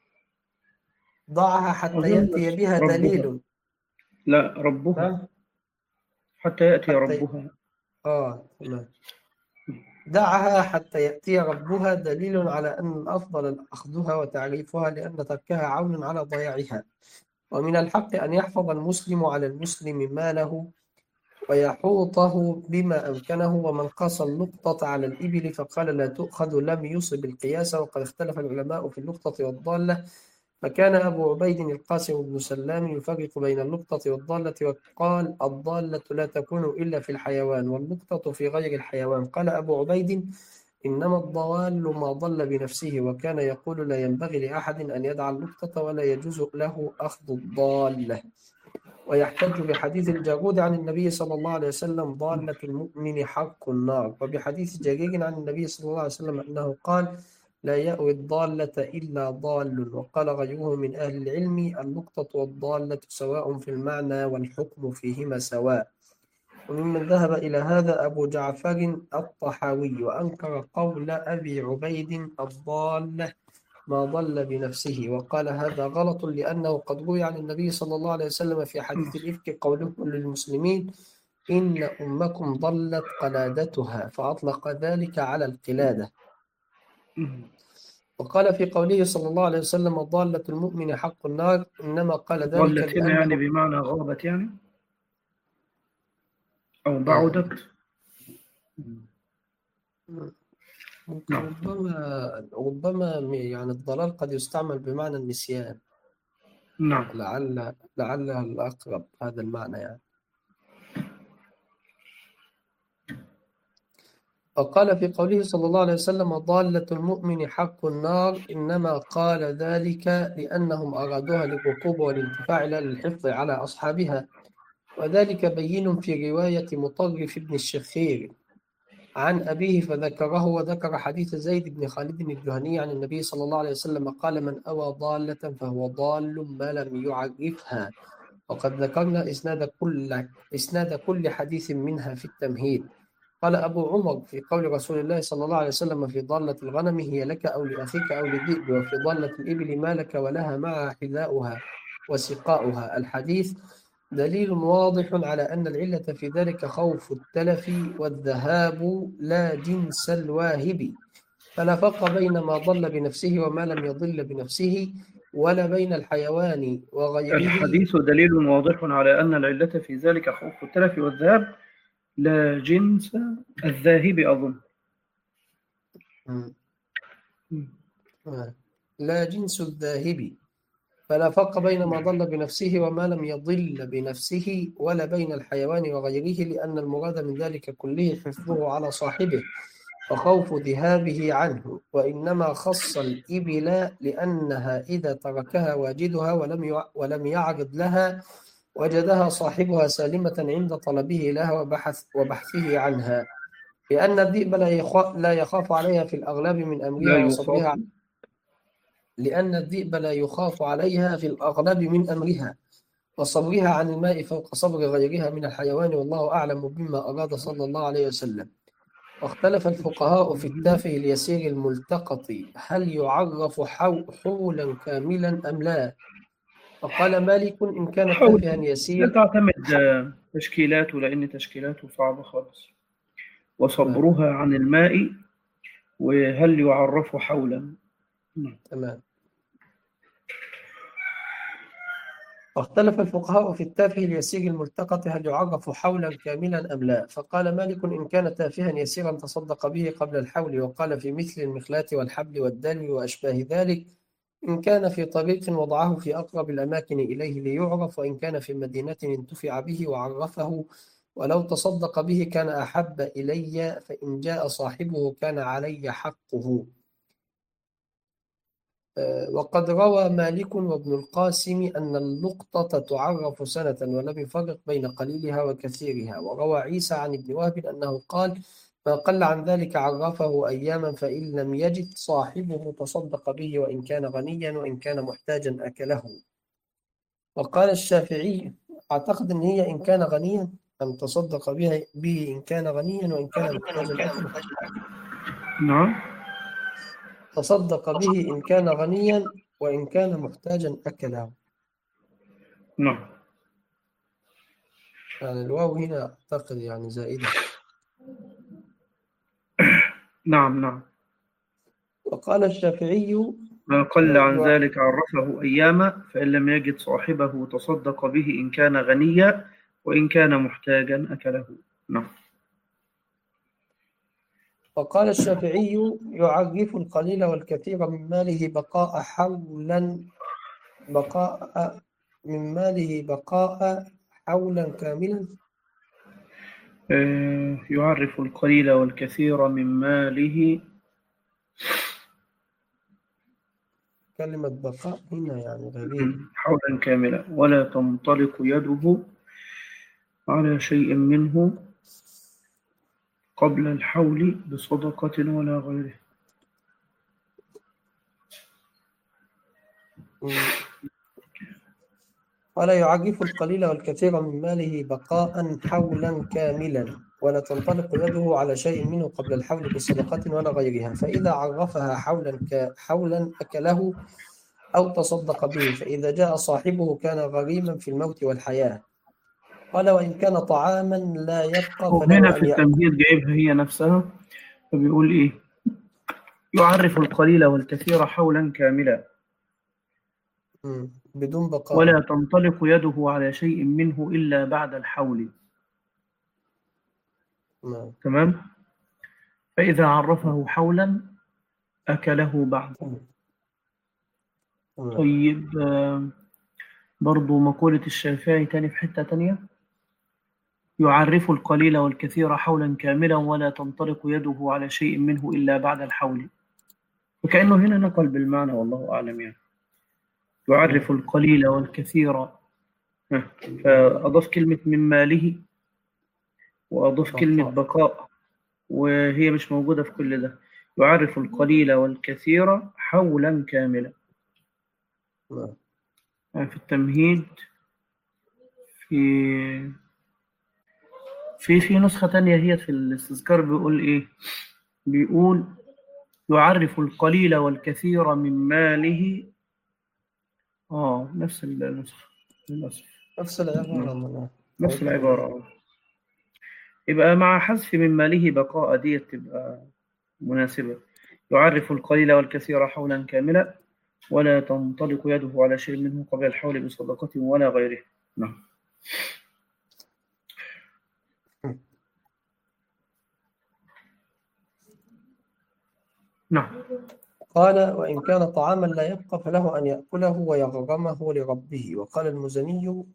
ضعها حتى يأتي بها ربها. دليل. لا، ربها. حتى يأتي ربها. تمام. دعها حتى يأتي ربها دليل على أن الأفضل أخذها وتعريفها، لأن تركها عون على ضياعها. ومن الحق أن يحفظ المسلم على المسلم ماله ويحوطه بما أمكنه. ومن قاس اللقطة على الإبل فقال: لا تؤخذ لم يصب القياس. وقد اختلف العلماء في اللقطة والضالة، فكان أبو عبيد القاسم بن سلام يفرق بين اللقطة والضالة، وقال: الضالة لا تكون إلا في الحيوان، واللقطة في غير الحيوان. قال أبو عبيد: إنما الضوال ما ضل بنفسه. وكان يقول: لا ينبغي لأحد أن يدع اللقطة ولا يجوز له أخذ الضالة. ويحتج بحديث الجارود عن النبي صلى الله عليه وسلم ضالة المؤمن حق النار، وبحديث جرير عن النبي صلى الله عليه وسلم أنه قال لا يأوي الضالة إلا ضال. وقال غيره من أهل العلم النقطة والضالة سواء في المعنى والحكم فيهما سواء. وممن ذهب إلى هذا أبو جعفر الطحاوي، وأنكر قول أبي عبيد الضالة ما ضل بنفسه، وقال هذا غلط لأنه قد روي عن النبي صلى الله عليه وسلم في حديث الإفك قوله للمسلمين إن أمكم ضلت قلادتها، فأطلق ذلك على القلادة. وقال في قوله صلى الله عليه وسلم ضالة المؤمن حق النار إنما قال ذلك ضلت هنا يعني لأنه بمعنى غابت يعني أو بعدت. نعم. ربما يعني الضلال قد يستعمل بمعنى النسيان، نعم. لعلها الأقرب هذا المعنى يعني. وقال في قوله صلى الله عليه وسلم ضالة المؤمن حق النار إنما قال ذلك لأنهم أرادوها للركوب والانتفاع لا للحفظ على أصحابها، وذلك بين في رواية مطرف بن الشخير عن أبيه فذكره، وذكر حديث زيد بن خالد الجهني عن النبي صلى الله عليه وسلم قال من أوى ضالة فهو ضال ما لم يعرفها. وقد ذكرنا إسناد كل حديث منها في التمهيد. قال أبو عمر في قول رسول الله صلى الله عليه وسلم في ضالة الغنم هي لك أو لأخيك أو للذئب، وفي ضالة الإبل ما لك ولها معها حذاؤها وسقاؤها. الحديث دليل واضح على أن العلة في ذلك خوف التلف والذهاب لا جنس الواهب، فلا فرق بين ما ضل بنفسه وما لم يضل بنفسه، ولا بين الحيوان وغيره. الحديث دليل واضح على أن العلة في ذلك خوف التلف والذهاب لا جنس الذاهب أظن. لا جنس الذاهب، فلا فرق بين ما ضل بنفسه وما لم يضل بنفسه، ولا بين الحيوان وغيره، لأن المراد من ذلك كله حفظه على صاحبه وخوف ذهابه عنه. وإنما خص الإبل لأنها إذا تركها واجدها ولم يعرض لها وجدها صاحبها سالمة عند طلبه لها وبحثه عنها، لأن الذئب لا يخاف عليها في الأغلب من أمرها وصبرها، لأن الذئب لا يخاف عليها في الأغلب من أمرها وصبرها عن الماء فوق صبر غيرها من الحيوان، والله أعلم بما أراد صلى الله عليه وسلم. واختلف الفقهاء في التافه اليسير الملتقط هل يعرف حولا كاملا أم لا؟ فقال مالك إن كان تافها يسير لا تعتمد تشكيلاته، لأن تشكيلاته صعبة خالص، وصبرها عن الماء وهل يعرف حولا. تمام. واختلف الفقهاء في التافه اليسير الملتقط هل يعرف حولا كاملا أم لا؟ فقال مالك إن كان تافها يسيرا تصدق به قبل الحول، وقال في مثل المخلاة والحبل والدلو وأشباه ذلك إن كان في طريق وضعه في أقرب الأماكن إليه ليعرف، وإن كان في مدينة انتفع به وعرفه، ولو تصدق به كان أحب إلي، فإن جاء صاحبه كان علي حقه. وقد روى مالك وابن القاسم أن اللقطة تعرف سنة ولم يفرق بين قليلها وكثيرها. وروى عيسى عن ابن وهب أنه قال ما قل عن ذلك عرفه أياما، فإن لم يجد صاحبه تصدق به وإن كان غنيا وإن كان محتاجا أكله. وقال الشافعي أعتقد أن هي إن كان غنيا أن تصدق به إن كان غنيا وإن كان محتاجا أكله. نعم. تصدق به إن كان غنيا وإن كان محتاجا أكله. نعم. يعني الواو هنا أعتقد يعني زائدة. نعم. وقال الشافعي ما قل عن ذلك عرفه أياما، فإن لم يجد صاحبه تصدق به إن كان غنيا وإن كان محتاجا أكله. نعم. وقال الشافعي يعرف القليل والكثير من ماله بقاء حولا كاملا. يعرف القليل والكثير من ماله كلمة بقاء هنا يعني غريب. حولا كاملا ولا تنطلق يده على شيء منه قبل الحول بصدقة ولا غيره. ولا يعجف القليل والكثير من ماله بقاء حولا كاملا ولا تنطلق يده على شيء منه قبل الحول بصدقة ولا غيرها، فإذا عرفها حولا أكله أو تصدق به، فإذا جاء صاحبه كان غريما في الموت والحياة. قال وإن كان طعاما لا يبقى وهنا فله في أن يأكل. التمهيد جايبها هي نفسها، فبيقول إيه؟ يعرف القليل والكثير حولا كاملا بدون بقاء. ولا تنطلق يده على شيء منه إلا بعد الحول. تمام؟ فإذا عرفه حولا أكله بعد. طيب برضو مقولة الشافعي تاني في حتة تانية، يعرف القليل والكثير حولا كاملا ولا تنطلق يده على شيء منه إلا بعد الحول. وكأنه هنا نقل بالمعنى والله أعلم يعني. يعرف القليل والكثير، فأضاف كلمة من ماله وأضاف كلمة بقاء، وهي مش موجودة في كل ده. يعرف القليل والكثير حولا كاملا. في التمهيد في نسخة تانية هي في الاستذكار بيقول إيه؟ بيقول يعرف القليل والكثير من ماله. نفس النسخة للأسف. نفس العبارة. يبقى مع حذف من ماله بقاء دي تبقى مناسبة. يعرف القليل والكثير حولا كاملا ولا تنطلق يده على شيء منه قبل الحول بصدقة ولا غيره. نعم. نعم. قال وإن كان طعاما لا يبقى فله أن يأكله ويغرمه لربه. وقال المزني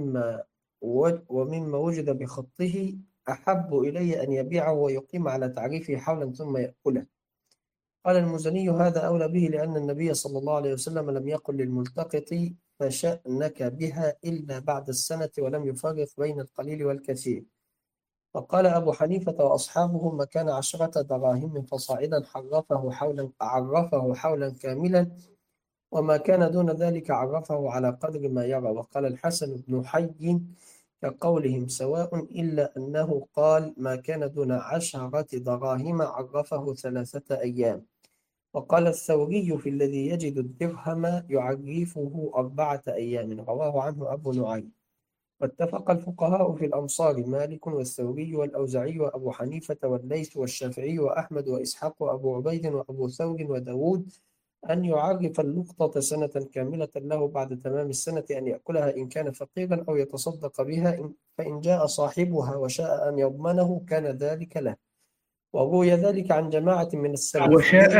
ومما وجد بخطه أحب إلي أن يبيعه ويقيم على تعريفه حولا ثم يأكله. قال المزني هذا أولى به لأن النبي صلى الله عليه وسلم لم يقل للملتقط فشأنك بها إلا بعد السنة ولم يفرق بين القليل والكثير. وقال أبو حنيفة وأصحابه ما كان 10 دراهم فصاعدا عرفه حولا كاملا، وما كان دون ذلك عرفه على قدر ما يرى. وقال الحسن بن حي كقولهم سواء إلا أنه قال ما كان دون 10 دراهم عرفه 3 أيام. وقال الثوري في الذي يجد الدرهم يعرفه 4 أيام، رواه عنه أبو نعيم. واتفق الفقهاء في الأمصار مالك والثوري والأوزعي وأبو حنيفة والليث والشافعي وأحمد وإسحاق وأبو عبيد وأبو ثور وداود أن يعرف اللقطة سنة كاملة له بعد تمام السنة أن يأكلها إن كان فقيرا أو يتصدق بها، فإن جاء صاحبها وشاء أن يضمنه كان ذلك له. وروي ذلك عن جماعة من السلف.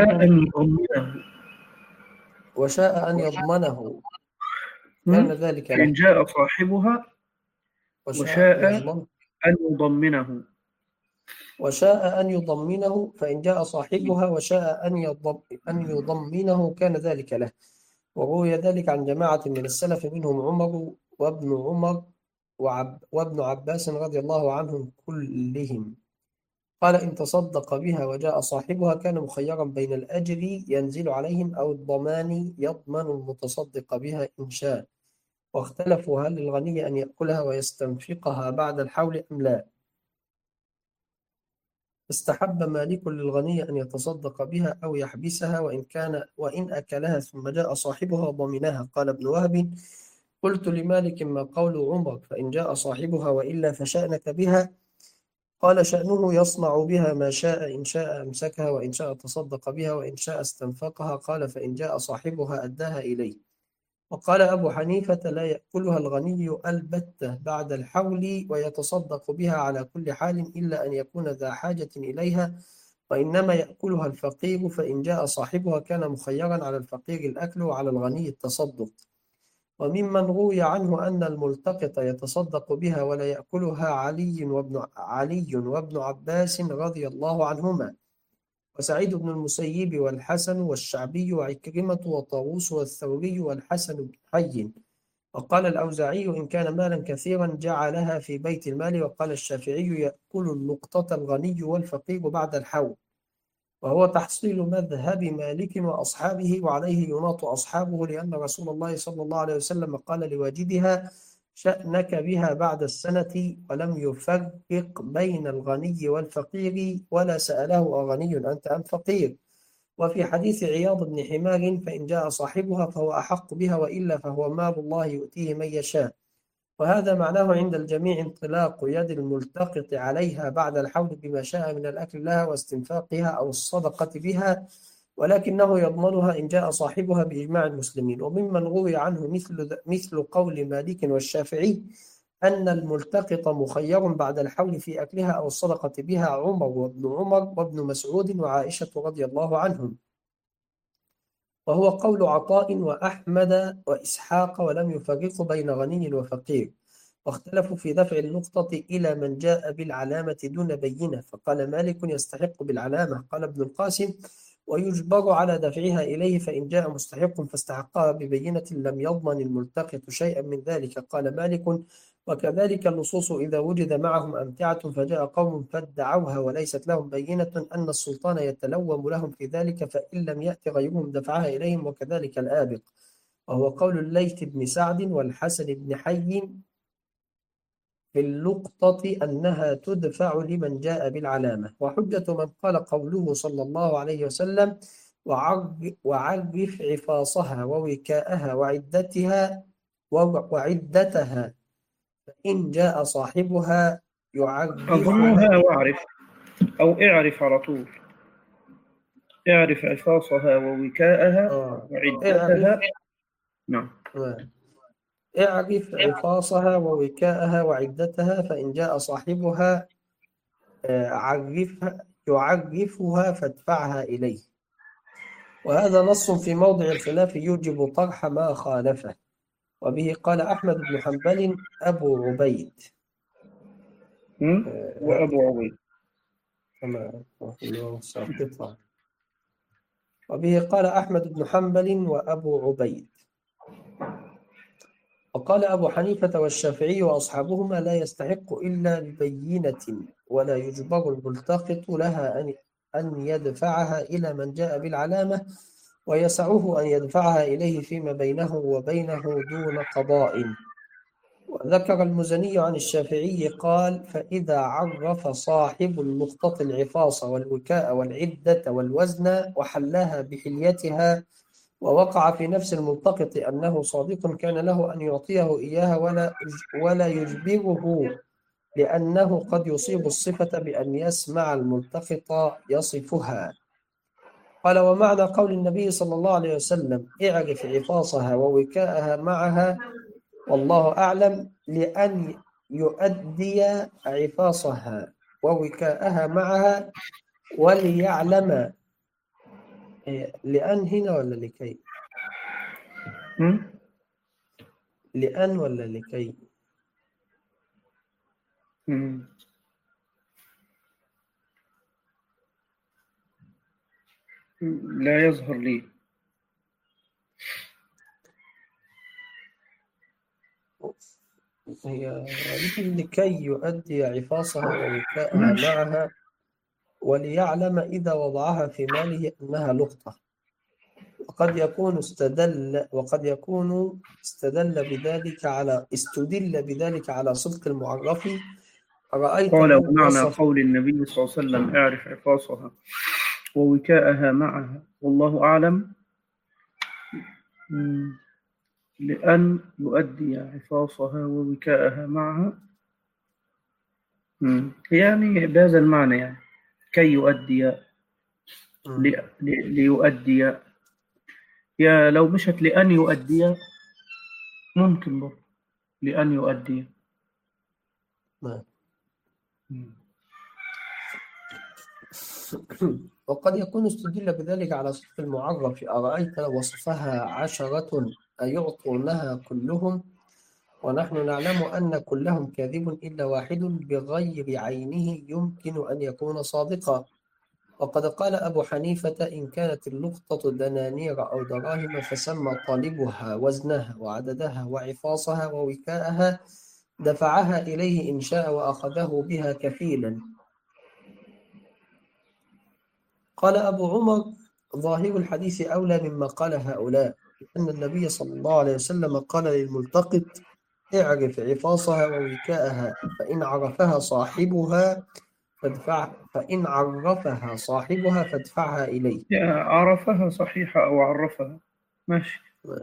وشاء أن يضمنه كان ذلك له. إن جاء صاحبها وشاء أن يضمنه فإن جاء صاحبها وشاء أن يضمنه كان ذلك له. وروي ذلك عن جماعة من السلف منهم عمر وابن عباس رضي الله عنهم كلهم. قال إن تصدق بها وجاء صاحبها كان مخيرا بين الأجر ينزل عليهم أو الضمان يضمن المتصدق بها إن شاء. واختلفوا هل للغني أن يأكلها ويستنفقها بعد الحول أم لا. استحب مالك للغني أن يتصدق بها أو يحبسها وإن أكلها ثم جاء صاحبها ضمنها. قال ابن وهب قلت لمالك ما قول عمر فإن جاء صاحبها وإلا فشأنك بها؟ قال شأنه يصنع بها ما شاء، إن شاء أمسكها وإن شاء تصدق بها وإن شاء استنفقها. قال فإن جاء صاحبها أداها إليه. وقال أبو حنيفة لا يأكلها الغني البتة بعد الحول ويتصدق بها على كل حال إلا أن يكون ذا حاجة إليها، وإنما يأكلها الفقير، فإن جاء صاحبها كان مخيرا على الفقير الأكل وعلى الغني التصدق. وممن روي عنه أن الملتقط يتصدق بها ولا يأكلها علي وابن عباس رضي الله عنهما. وسعيد بن المسيب والحسن والشعبي وعكرمة وطاووس والثوري والحسن بن حي. وقال الأوزاعي إن كان مالا كثيرا جعلها في بيت المال. وقال الشافعي يأكل اللقطة الغني والفقير بعد الحول، وهو تحصيل مذهب مالك وأصحابه، وعليه يناط أصحابه، لأن رسول الله صلى الله عليه وسلم قال لواجدها شأنك بها بعد السنة، ولم يفرق بين الغني والفقير ولا سأله أغني أنت أم فقير. وفي حديث عياض بن حمار فإن جاء صاحبها فهو أحق بها، وإلا فهو مال الله يؤتيه من يشاء. وهذا معناه عند الجميع انطلاق يد الملتقط عليها بعد الحول بما شاء من الأكل لها واستنفاقها أو الصدقة بها، ولكنه يضمنها إن جاء صاحبها بإجماع المسلمين. وممن روي عنه مثل قول مالك والشافعي أن الملتقط مخير بعد الحول في أكلها أو الصدقة بها عمر وابن عمر وابن مسعود وعائشة رضي الله عنهم، وهو قول عطاء وأحمد وإسحاق، ولم يفرقوا بين غني وفقير. واختلفوا في دفع النقطة إلى من جاء بالعلامة دون بينة، فقال مالك يستحق بالعلامة. قال ابن القاسم ويجبر على دفعها إليه، فإن جاء مستحق فاستحقها ببينة لم يضمن الملتقط شيئا من ذلك. قال مالك وكذلك اللصوص إذا وجد معهم أمتعة فجاء قوم فادعوها وليست لهم بينة أن السلطان يتلوم لهم في ذلك، فإن لم يأت غيرهم دفعها إليهم، وكذلك الآبق. وهو قول الليث بن سعد والحسن بن حي في اللقطة أنها تدفع لمن جاء بالعلامة. وحجة من قال قوله صلى الله عليه وسلم وعرف عفاصها ووكاءها وعدتها فإن جاء صاحبها يعرفها. أظنها واعرف أو اعرف على طول، اعرف عفاصها ووكاءها وعدتها. نعم. اعرف عفاصها ووكاءها وعدتها فإن جاء صاحبها يعرفها فادفعها إليه. وهذا نص في موضع الخلاف يوجب طرح ما خالفه. وبه قال أحمد بن حنبل أبو عبيد وأبو عبيد وبه قال أحمد بن حنبل وأبو عبيد. وقال أبو حنيفة والشافعي وأصحابهما لا يستحق إلا ببينة، ولا يجبر الملتقط لها أن يدفعها إلى من جاء بالعلامة، ويسعه أن يدفعها إليه فيما بينه وبينه دون قضاء. وذكر المزني عن الشافعي قال فإذا عرف صاحب اللقطة العفاص والوكاء والعدة والوزن وحلاها بحليتها، ووقع في نفس الملتقط أنه صادق، كان له أن يعطيه إياها ولا يجبره، لأنه قد يصيب الصفة بأن يسمع الملتقط يصفها. قال ومعنى قول النبي صلى الله عليه وسلم اعرف عفاصها ووكاءها معها والله أعلم، لأن يؤدي عفاصها ووكاءها معها وليعلم. لأن هنا ولا لكي؟ لأن ولا لكي؟ لا يظهر لي. هي لكي يؤدي عفاصها ووكاءها معها وليعلم إذا وضعها في ماله أنها لقطة. وقد يكون استدل بذلك على صدق المعرف. رأيت قال لو ومعنى وصف قول النبي صلى الله عليه وسلم اعرف عفاصها ووكاءها معها والله أعلم لأن يؤدي عفاصها ووكاءها معها، يعني بهذا المعنى، يعني كي يؤدي ليؤدي. يا لو مشت لأن يؤدي ممكن برضه لأن يؤدي. وقد يكون استدل بذلك على صدق المعرف. أرأيت لو وصفها 10 أيعطونها كلهم، ونحن نعلم أن كلهم كاذب إلا واحد بغير عينه يمكن أن يكون صادقا. وقد قال أبو حنيفة إن كانت اللقطة دنانير أو دراهم فسمى طالبها وزنها وعددها وعفاصها ووكاءها دفعها إليه إن شاء وأخذه بها كفيلا. قال أبو عمر ظاهر الحديث أولى مما قال هؤلاء، لأن النبي صلى الله عليه وسلم قال للملتقط اعرف عفاصها ووكاءها فإن عرفها صاحبها فادفعها إليه. عرفها صحيحة أو عرفها ماشي.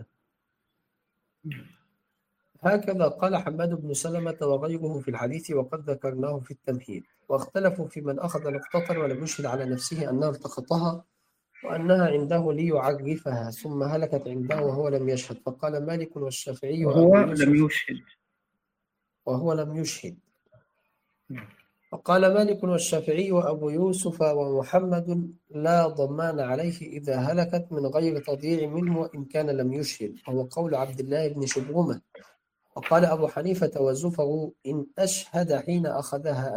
هكذا قال حماد بن سلمة وغيره في الحديث، وقد ذكرناه في التمهيد. واختلفوا في من أخذ لقطة ولم يشهد على نفسه أنه التقطها وأنها عنده ليعرفها ثم هلكت عنده وهو لم يشهد، فقال مالك والشافعي وأبو يوسف وهو لم يشهد. فقال مالك والشافعي وأبو يوسف ومحمد لا ضمان عليه إذا هلكت من غير تضييع منه وإن كان لم يشهد، وهو قول عبد الله بن شبرمة. وقال أبو حنيفة وزفر إن أشهد حين أخذها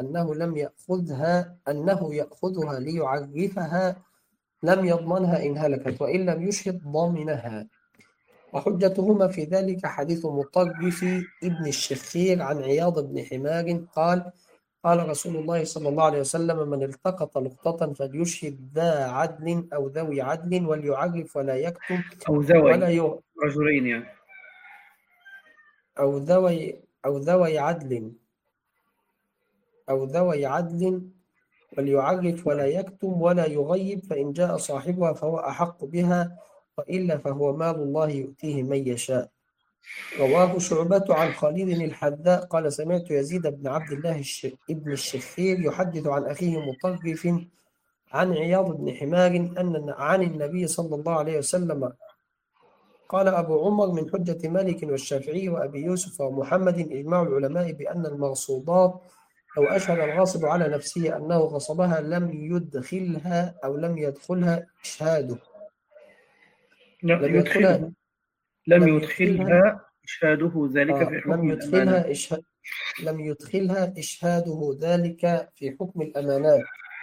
أنه يأخذها ليعرفها لم يضمنها إن هلكت، وإن لم يشهد ضمنها. وحجتهما في ذلك حديث مطرف ابن الشخير عن عياض بن حمار قال قال رسول الله صلى الله عليه وسلم من التقط لقطة فليشهد ذا عدل أو ذوي عدل وليعرف ولا يكتم أو ذوي رجلين يعني أو ذوي عدل وليعرف ولا يكتم ولا يغيب، فإن جاء صاحبها فهو أحق بها وإلا فهو مال الله يؤتيه من يشاء. رواه شعبة عن خالد الحذاء قال سمعت يزيد بن عبد الله ابن الشخير يحدث عن أخيه مطرف عن عياض بن حمار عن النبي صلى الله عليه وسلم. قال أبو عمر من حجة مالك والشافعي وأبي يوسف ومحمد إجماع العلماء بأن المغصوبات لو أشهد الغاصب على نفسه أنه غصبها لم يدخلها إشهاده لم يدخلها إشهاده ذلك في حكم الأمانات. لم يدخلها إشهاده ذلك في حكم الأمانات،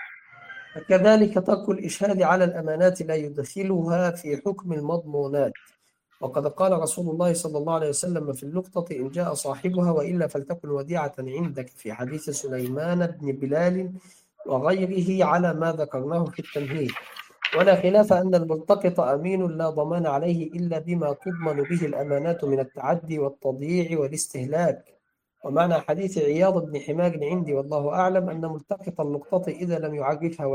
فكذلك ترك الإشهاد على الأمانات لا يدخلها في حكم المضمونات. وقد قال رسول الله صلى الله عليه وسلم في اللقطة إن جاء صاحبها وإلا فلتكن وديعة عندك في حديث سليمان بن بلال وغيره على ما ذكرناه في التمهيد. ولا خلاف أن الملتقط أمين لا ضمان عليه إلا بما تضمن به الأمانات من التعدي والتضييع والاستهلاك. ومعنى حديث عياض بن حمار عندي والله أعلم أن ملتقط اللقطة إذا لم يعرفها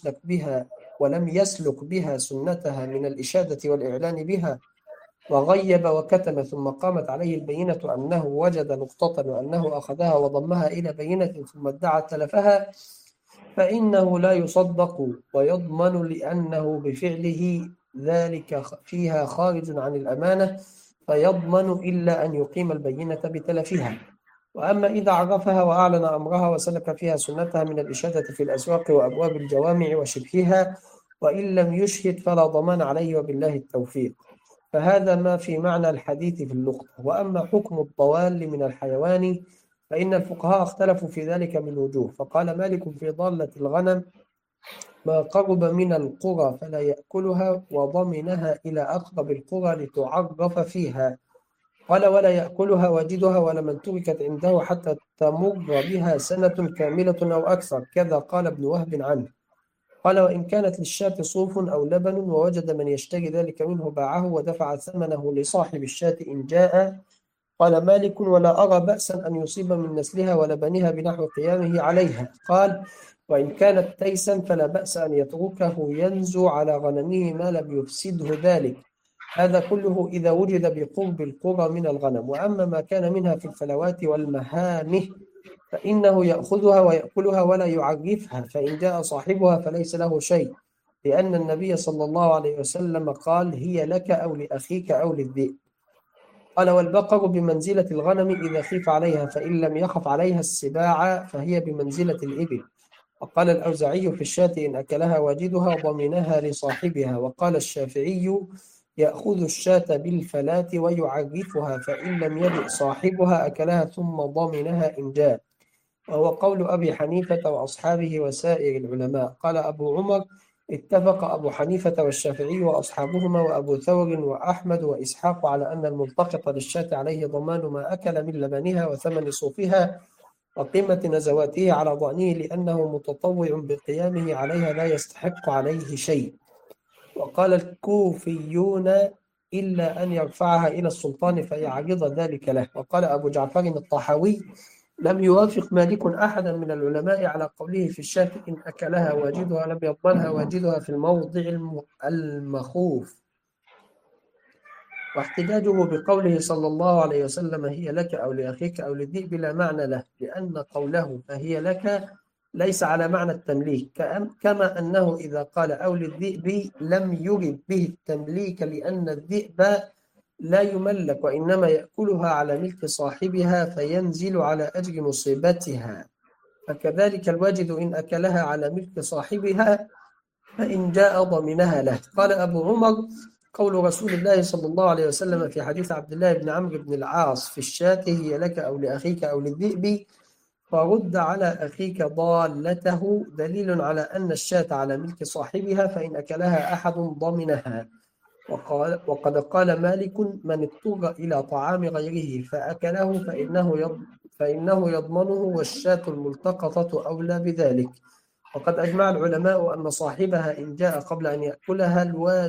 ولم يسلك بها سنتها من الإشادة والإعلان بها وغيب وكتم ثم قامت عليه البينة أنه وجد لقطة وأنه أخذها وضمها إلى بينة ثم ادعى تلفها فإنه لا يصدق ويضمن لأنه بفعله ذلك فيها خارج عن الأمانة فيضمن إلا أن يقيم البينة بتلفها. وأما إذا عرفها وأعلن أمرها وسلك فيها سنتها من الإشادة في الأسواق وأبواب الجوامع وشبهها وإن لم يشهد فلا ضمان عليه وبالله التوفيق. فهذا ما في معنى الحديث في اللقطة. وأما حكم الضوال من الحيوان فإن الفقهاء اختلفوا في ذلك من وجوه. فقال مالك في ضالة الغنم ما قرب من القرى فلا يأكلها وضمنها إلى أقرب القرى لتعرف فيها. قال ولا يأكلها واجدها ولا من تركت عنده حتى تمر بها سنة كاملة أو أكثر، كذا قال ابن وهب عنه. قال وإن كانت للشاة صوف أو لبن ووجد من يشتري ذلك منه باعه ودفع ثمنه لصاحب الشاة إن جاء. قال مالك ولا أرى بأسا أن يصيب من نسلها ولبنها بنحو قيامه عليها. قال وإن كانت تيسا فلا بأس أن يتركه ينزو على غنمه ما لم يفسده ذلك. هذا كله إذا وجد بقرب القرى من الغنم. وأما ما كان منها في الفلوات والمهانه فإنه يأخذها ويأكلها ولا يعرفها، فإن جاء صاحبها فليس له شيء، لأن النبي صلى الله عليه وسلم قال هي لك أو لأخيك أو للذئب. قال والبقر بمنزلة الغنم إذا خيف عليها، فإن لم يخف عليها السباع فهي بمنزلة الإبل. وقال الأوزاعي في الشاة إن أكلها واجدها ضمنها لصاحبها. وقال الشافعي يأخذ الشاة بالفلاة ويعرفها، فإن لم يجئ صاحبها أكلها ثم ضمنها إن جاء. وهو قول أبي حنيفة وأصحابه وسائر العلماء. قال أبو عمر: اتفق أبو حنيفة والشافعي وأصحابهما وأبو ثور وأحمد وإسحاق على أن الملتقط للشاة عليه ضمان ما أكل من لبنها وثمن صوفها وقيمة نزواته على ضأنه، لأنه متطوع بقيامه عليها لا يستحق عليه شيء. وقال الكوفيون: إلا أن يرفعها إلى السلطان فيعرض ذلك له. وقال أبو جعفر الطحاوي: لم يوافق مالك أحدا من العلماء على قوله في الشاة إن أكلها واجدها لم يضمنها واجدها في الموضع المخوف. واحتجاجه بقوله صلى الله عليه وسلم هي لك أو لأخيك أو للذئب لا معنى له، لأن قوله فهي لك ليس على معنى التمليك، كما أنه إذا قال أو للذئب لم يرد به التمليك، لأن الذئب لا يملك وإنما يأكلها على ملك صاحبها فينزل على أجر مصيبتها. فكذلك الواجد إن أكلها على ملك صاحبها فإن جاء ضمنها له. قال أبو عمر: قول رسول الله صلى الله عليه وسلم في حديث عبد الله بن عمرو بن العاص في الشاة هي لك أو لأخيك أو للذئب فرد على أخيك ضالته دليل على أن الشاة على ملك صاحبها، فإن أكلها أحد ضمنها. وقد قال مالك: من اضطر إلى طعام غيره فأكله فإنه يضمنه، والشاة الملتقطة أولى بذلك. وقد أجمع العلماء أن صاحبها إن جاء قبل أن يأكلها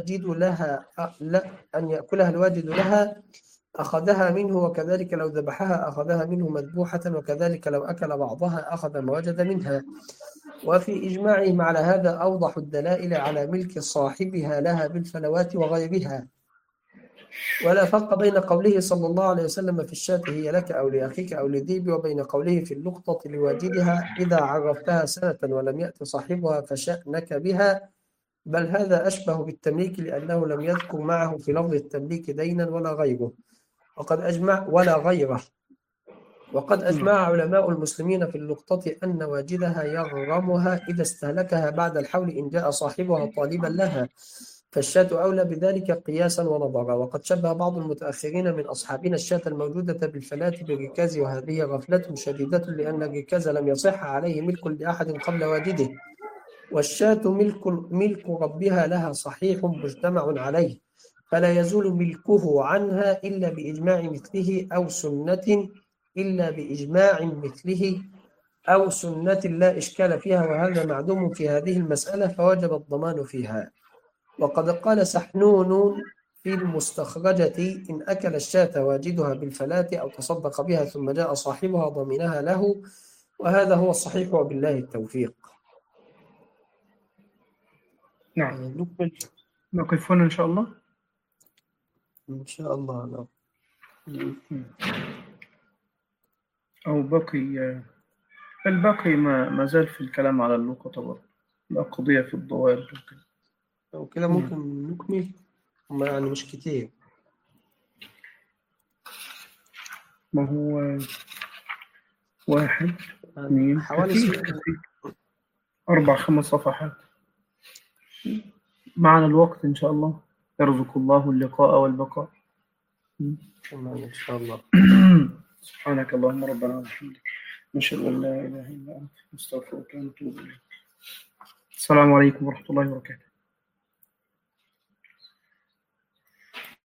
الواجد لها أخذها منه، وكذلك لو ذبحها أخذها منه مذبوحة، وكذلك لو أكل بعضها أخذ ما وجد منها. وفي إجماعهم على هذا أوضح الدلائل على ملك صاحبها لها بالفلوات وغيرها. ولا فرق بين قوله صلى الله عليه وسلم في الشاة هي لك أو لأخيك أو للذئب وبين قوله في اللقطة لواجدها إذا عرفتها سنة ولم يأت صاحبها فشأنك بها، بل هذا أشبه بالتمليك، لأنه لم يذكر معه في لفظ التمليك دينا ولا غيره. وقد أجمع علماء المسلمين في اللقطة أن واجدها يغرمها إذا استهلكها بعد الحول إن جاء صاحبها طالبا لها، فالشاة أولى بذلك قياسا ونظرا. وقد شبه بعض المتأخرين من أصحابنا الشاة الموجودة بالفلاة بالركاز، وهذه غفلة شديدة، لأن الركاز لم يصح عليه ملك لأحد قبل واجده، والشاة ملك ربها لها صحيح مجتمع عليه، فلا يزول ملكه عنها إلا بإجماع مثله أو سنة لا إشكال فيها، وهذا معدوم في هذه المسألة فوجب الضمان فيها. وقد قال سحنون في المستخرجة: إن أكل الشاة واجدها بالفلاة أو تصدق بها ثم جاء صاحبها ضمنها له، وهذا هو الصحيح وبالله التوفيق. نعم، نقف هنا إن شاء الله. إن شاء الله. أو الباقي ما زال في الكلام على اللقطة برضه، القضية في الضوابط وكده. أو كده ممكن نكمل، يعني مش كتير. ما هو 1 2 حوالي 4-5 صفحات. معنا الوقت إن شاء الله، يرزق الله اللقاء والبقاء. إن شاء الله. سبحانك اللهم ربنا وبحمدك، نشهد أن لا إله إلا أنت، نستغفرك ونتوب إليك. السلام عليكم ورحمة الله وبركاته.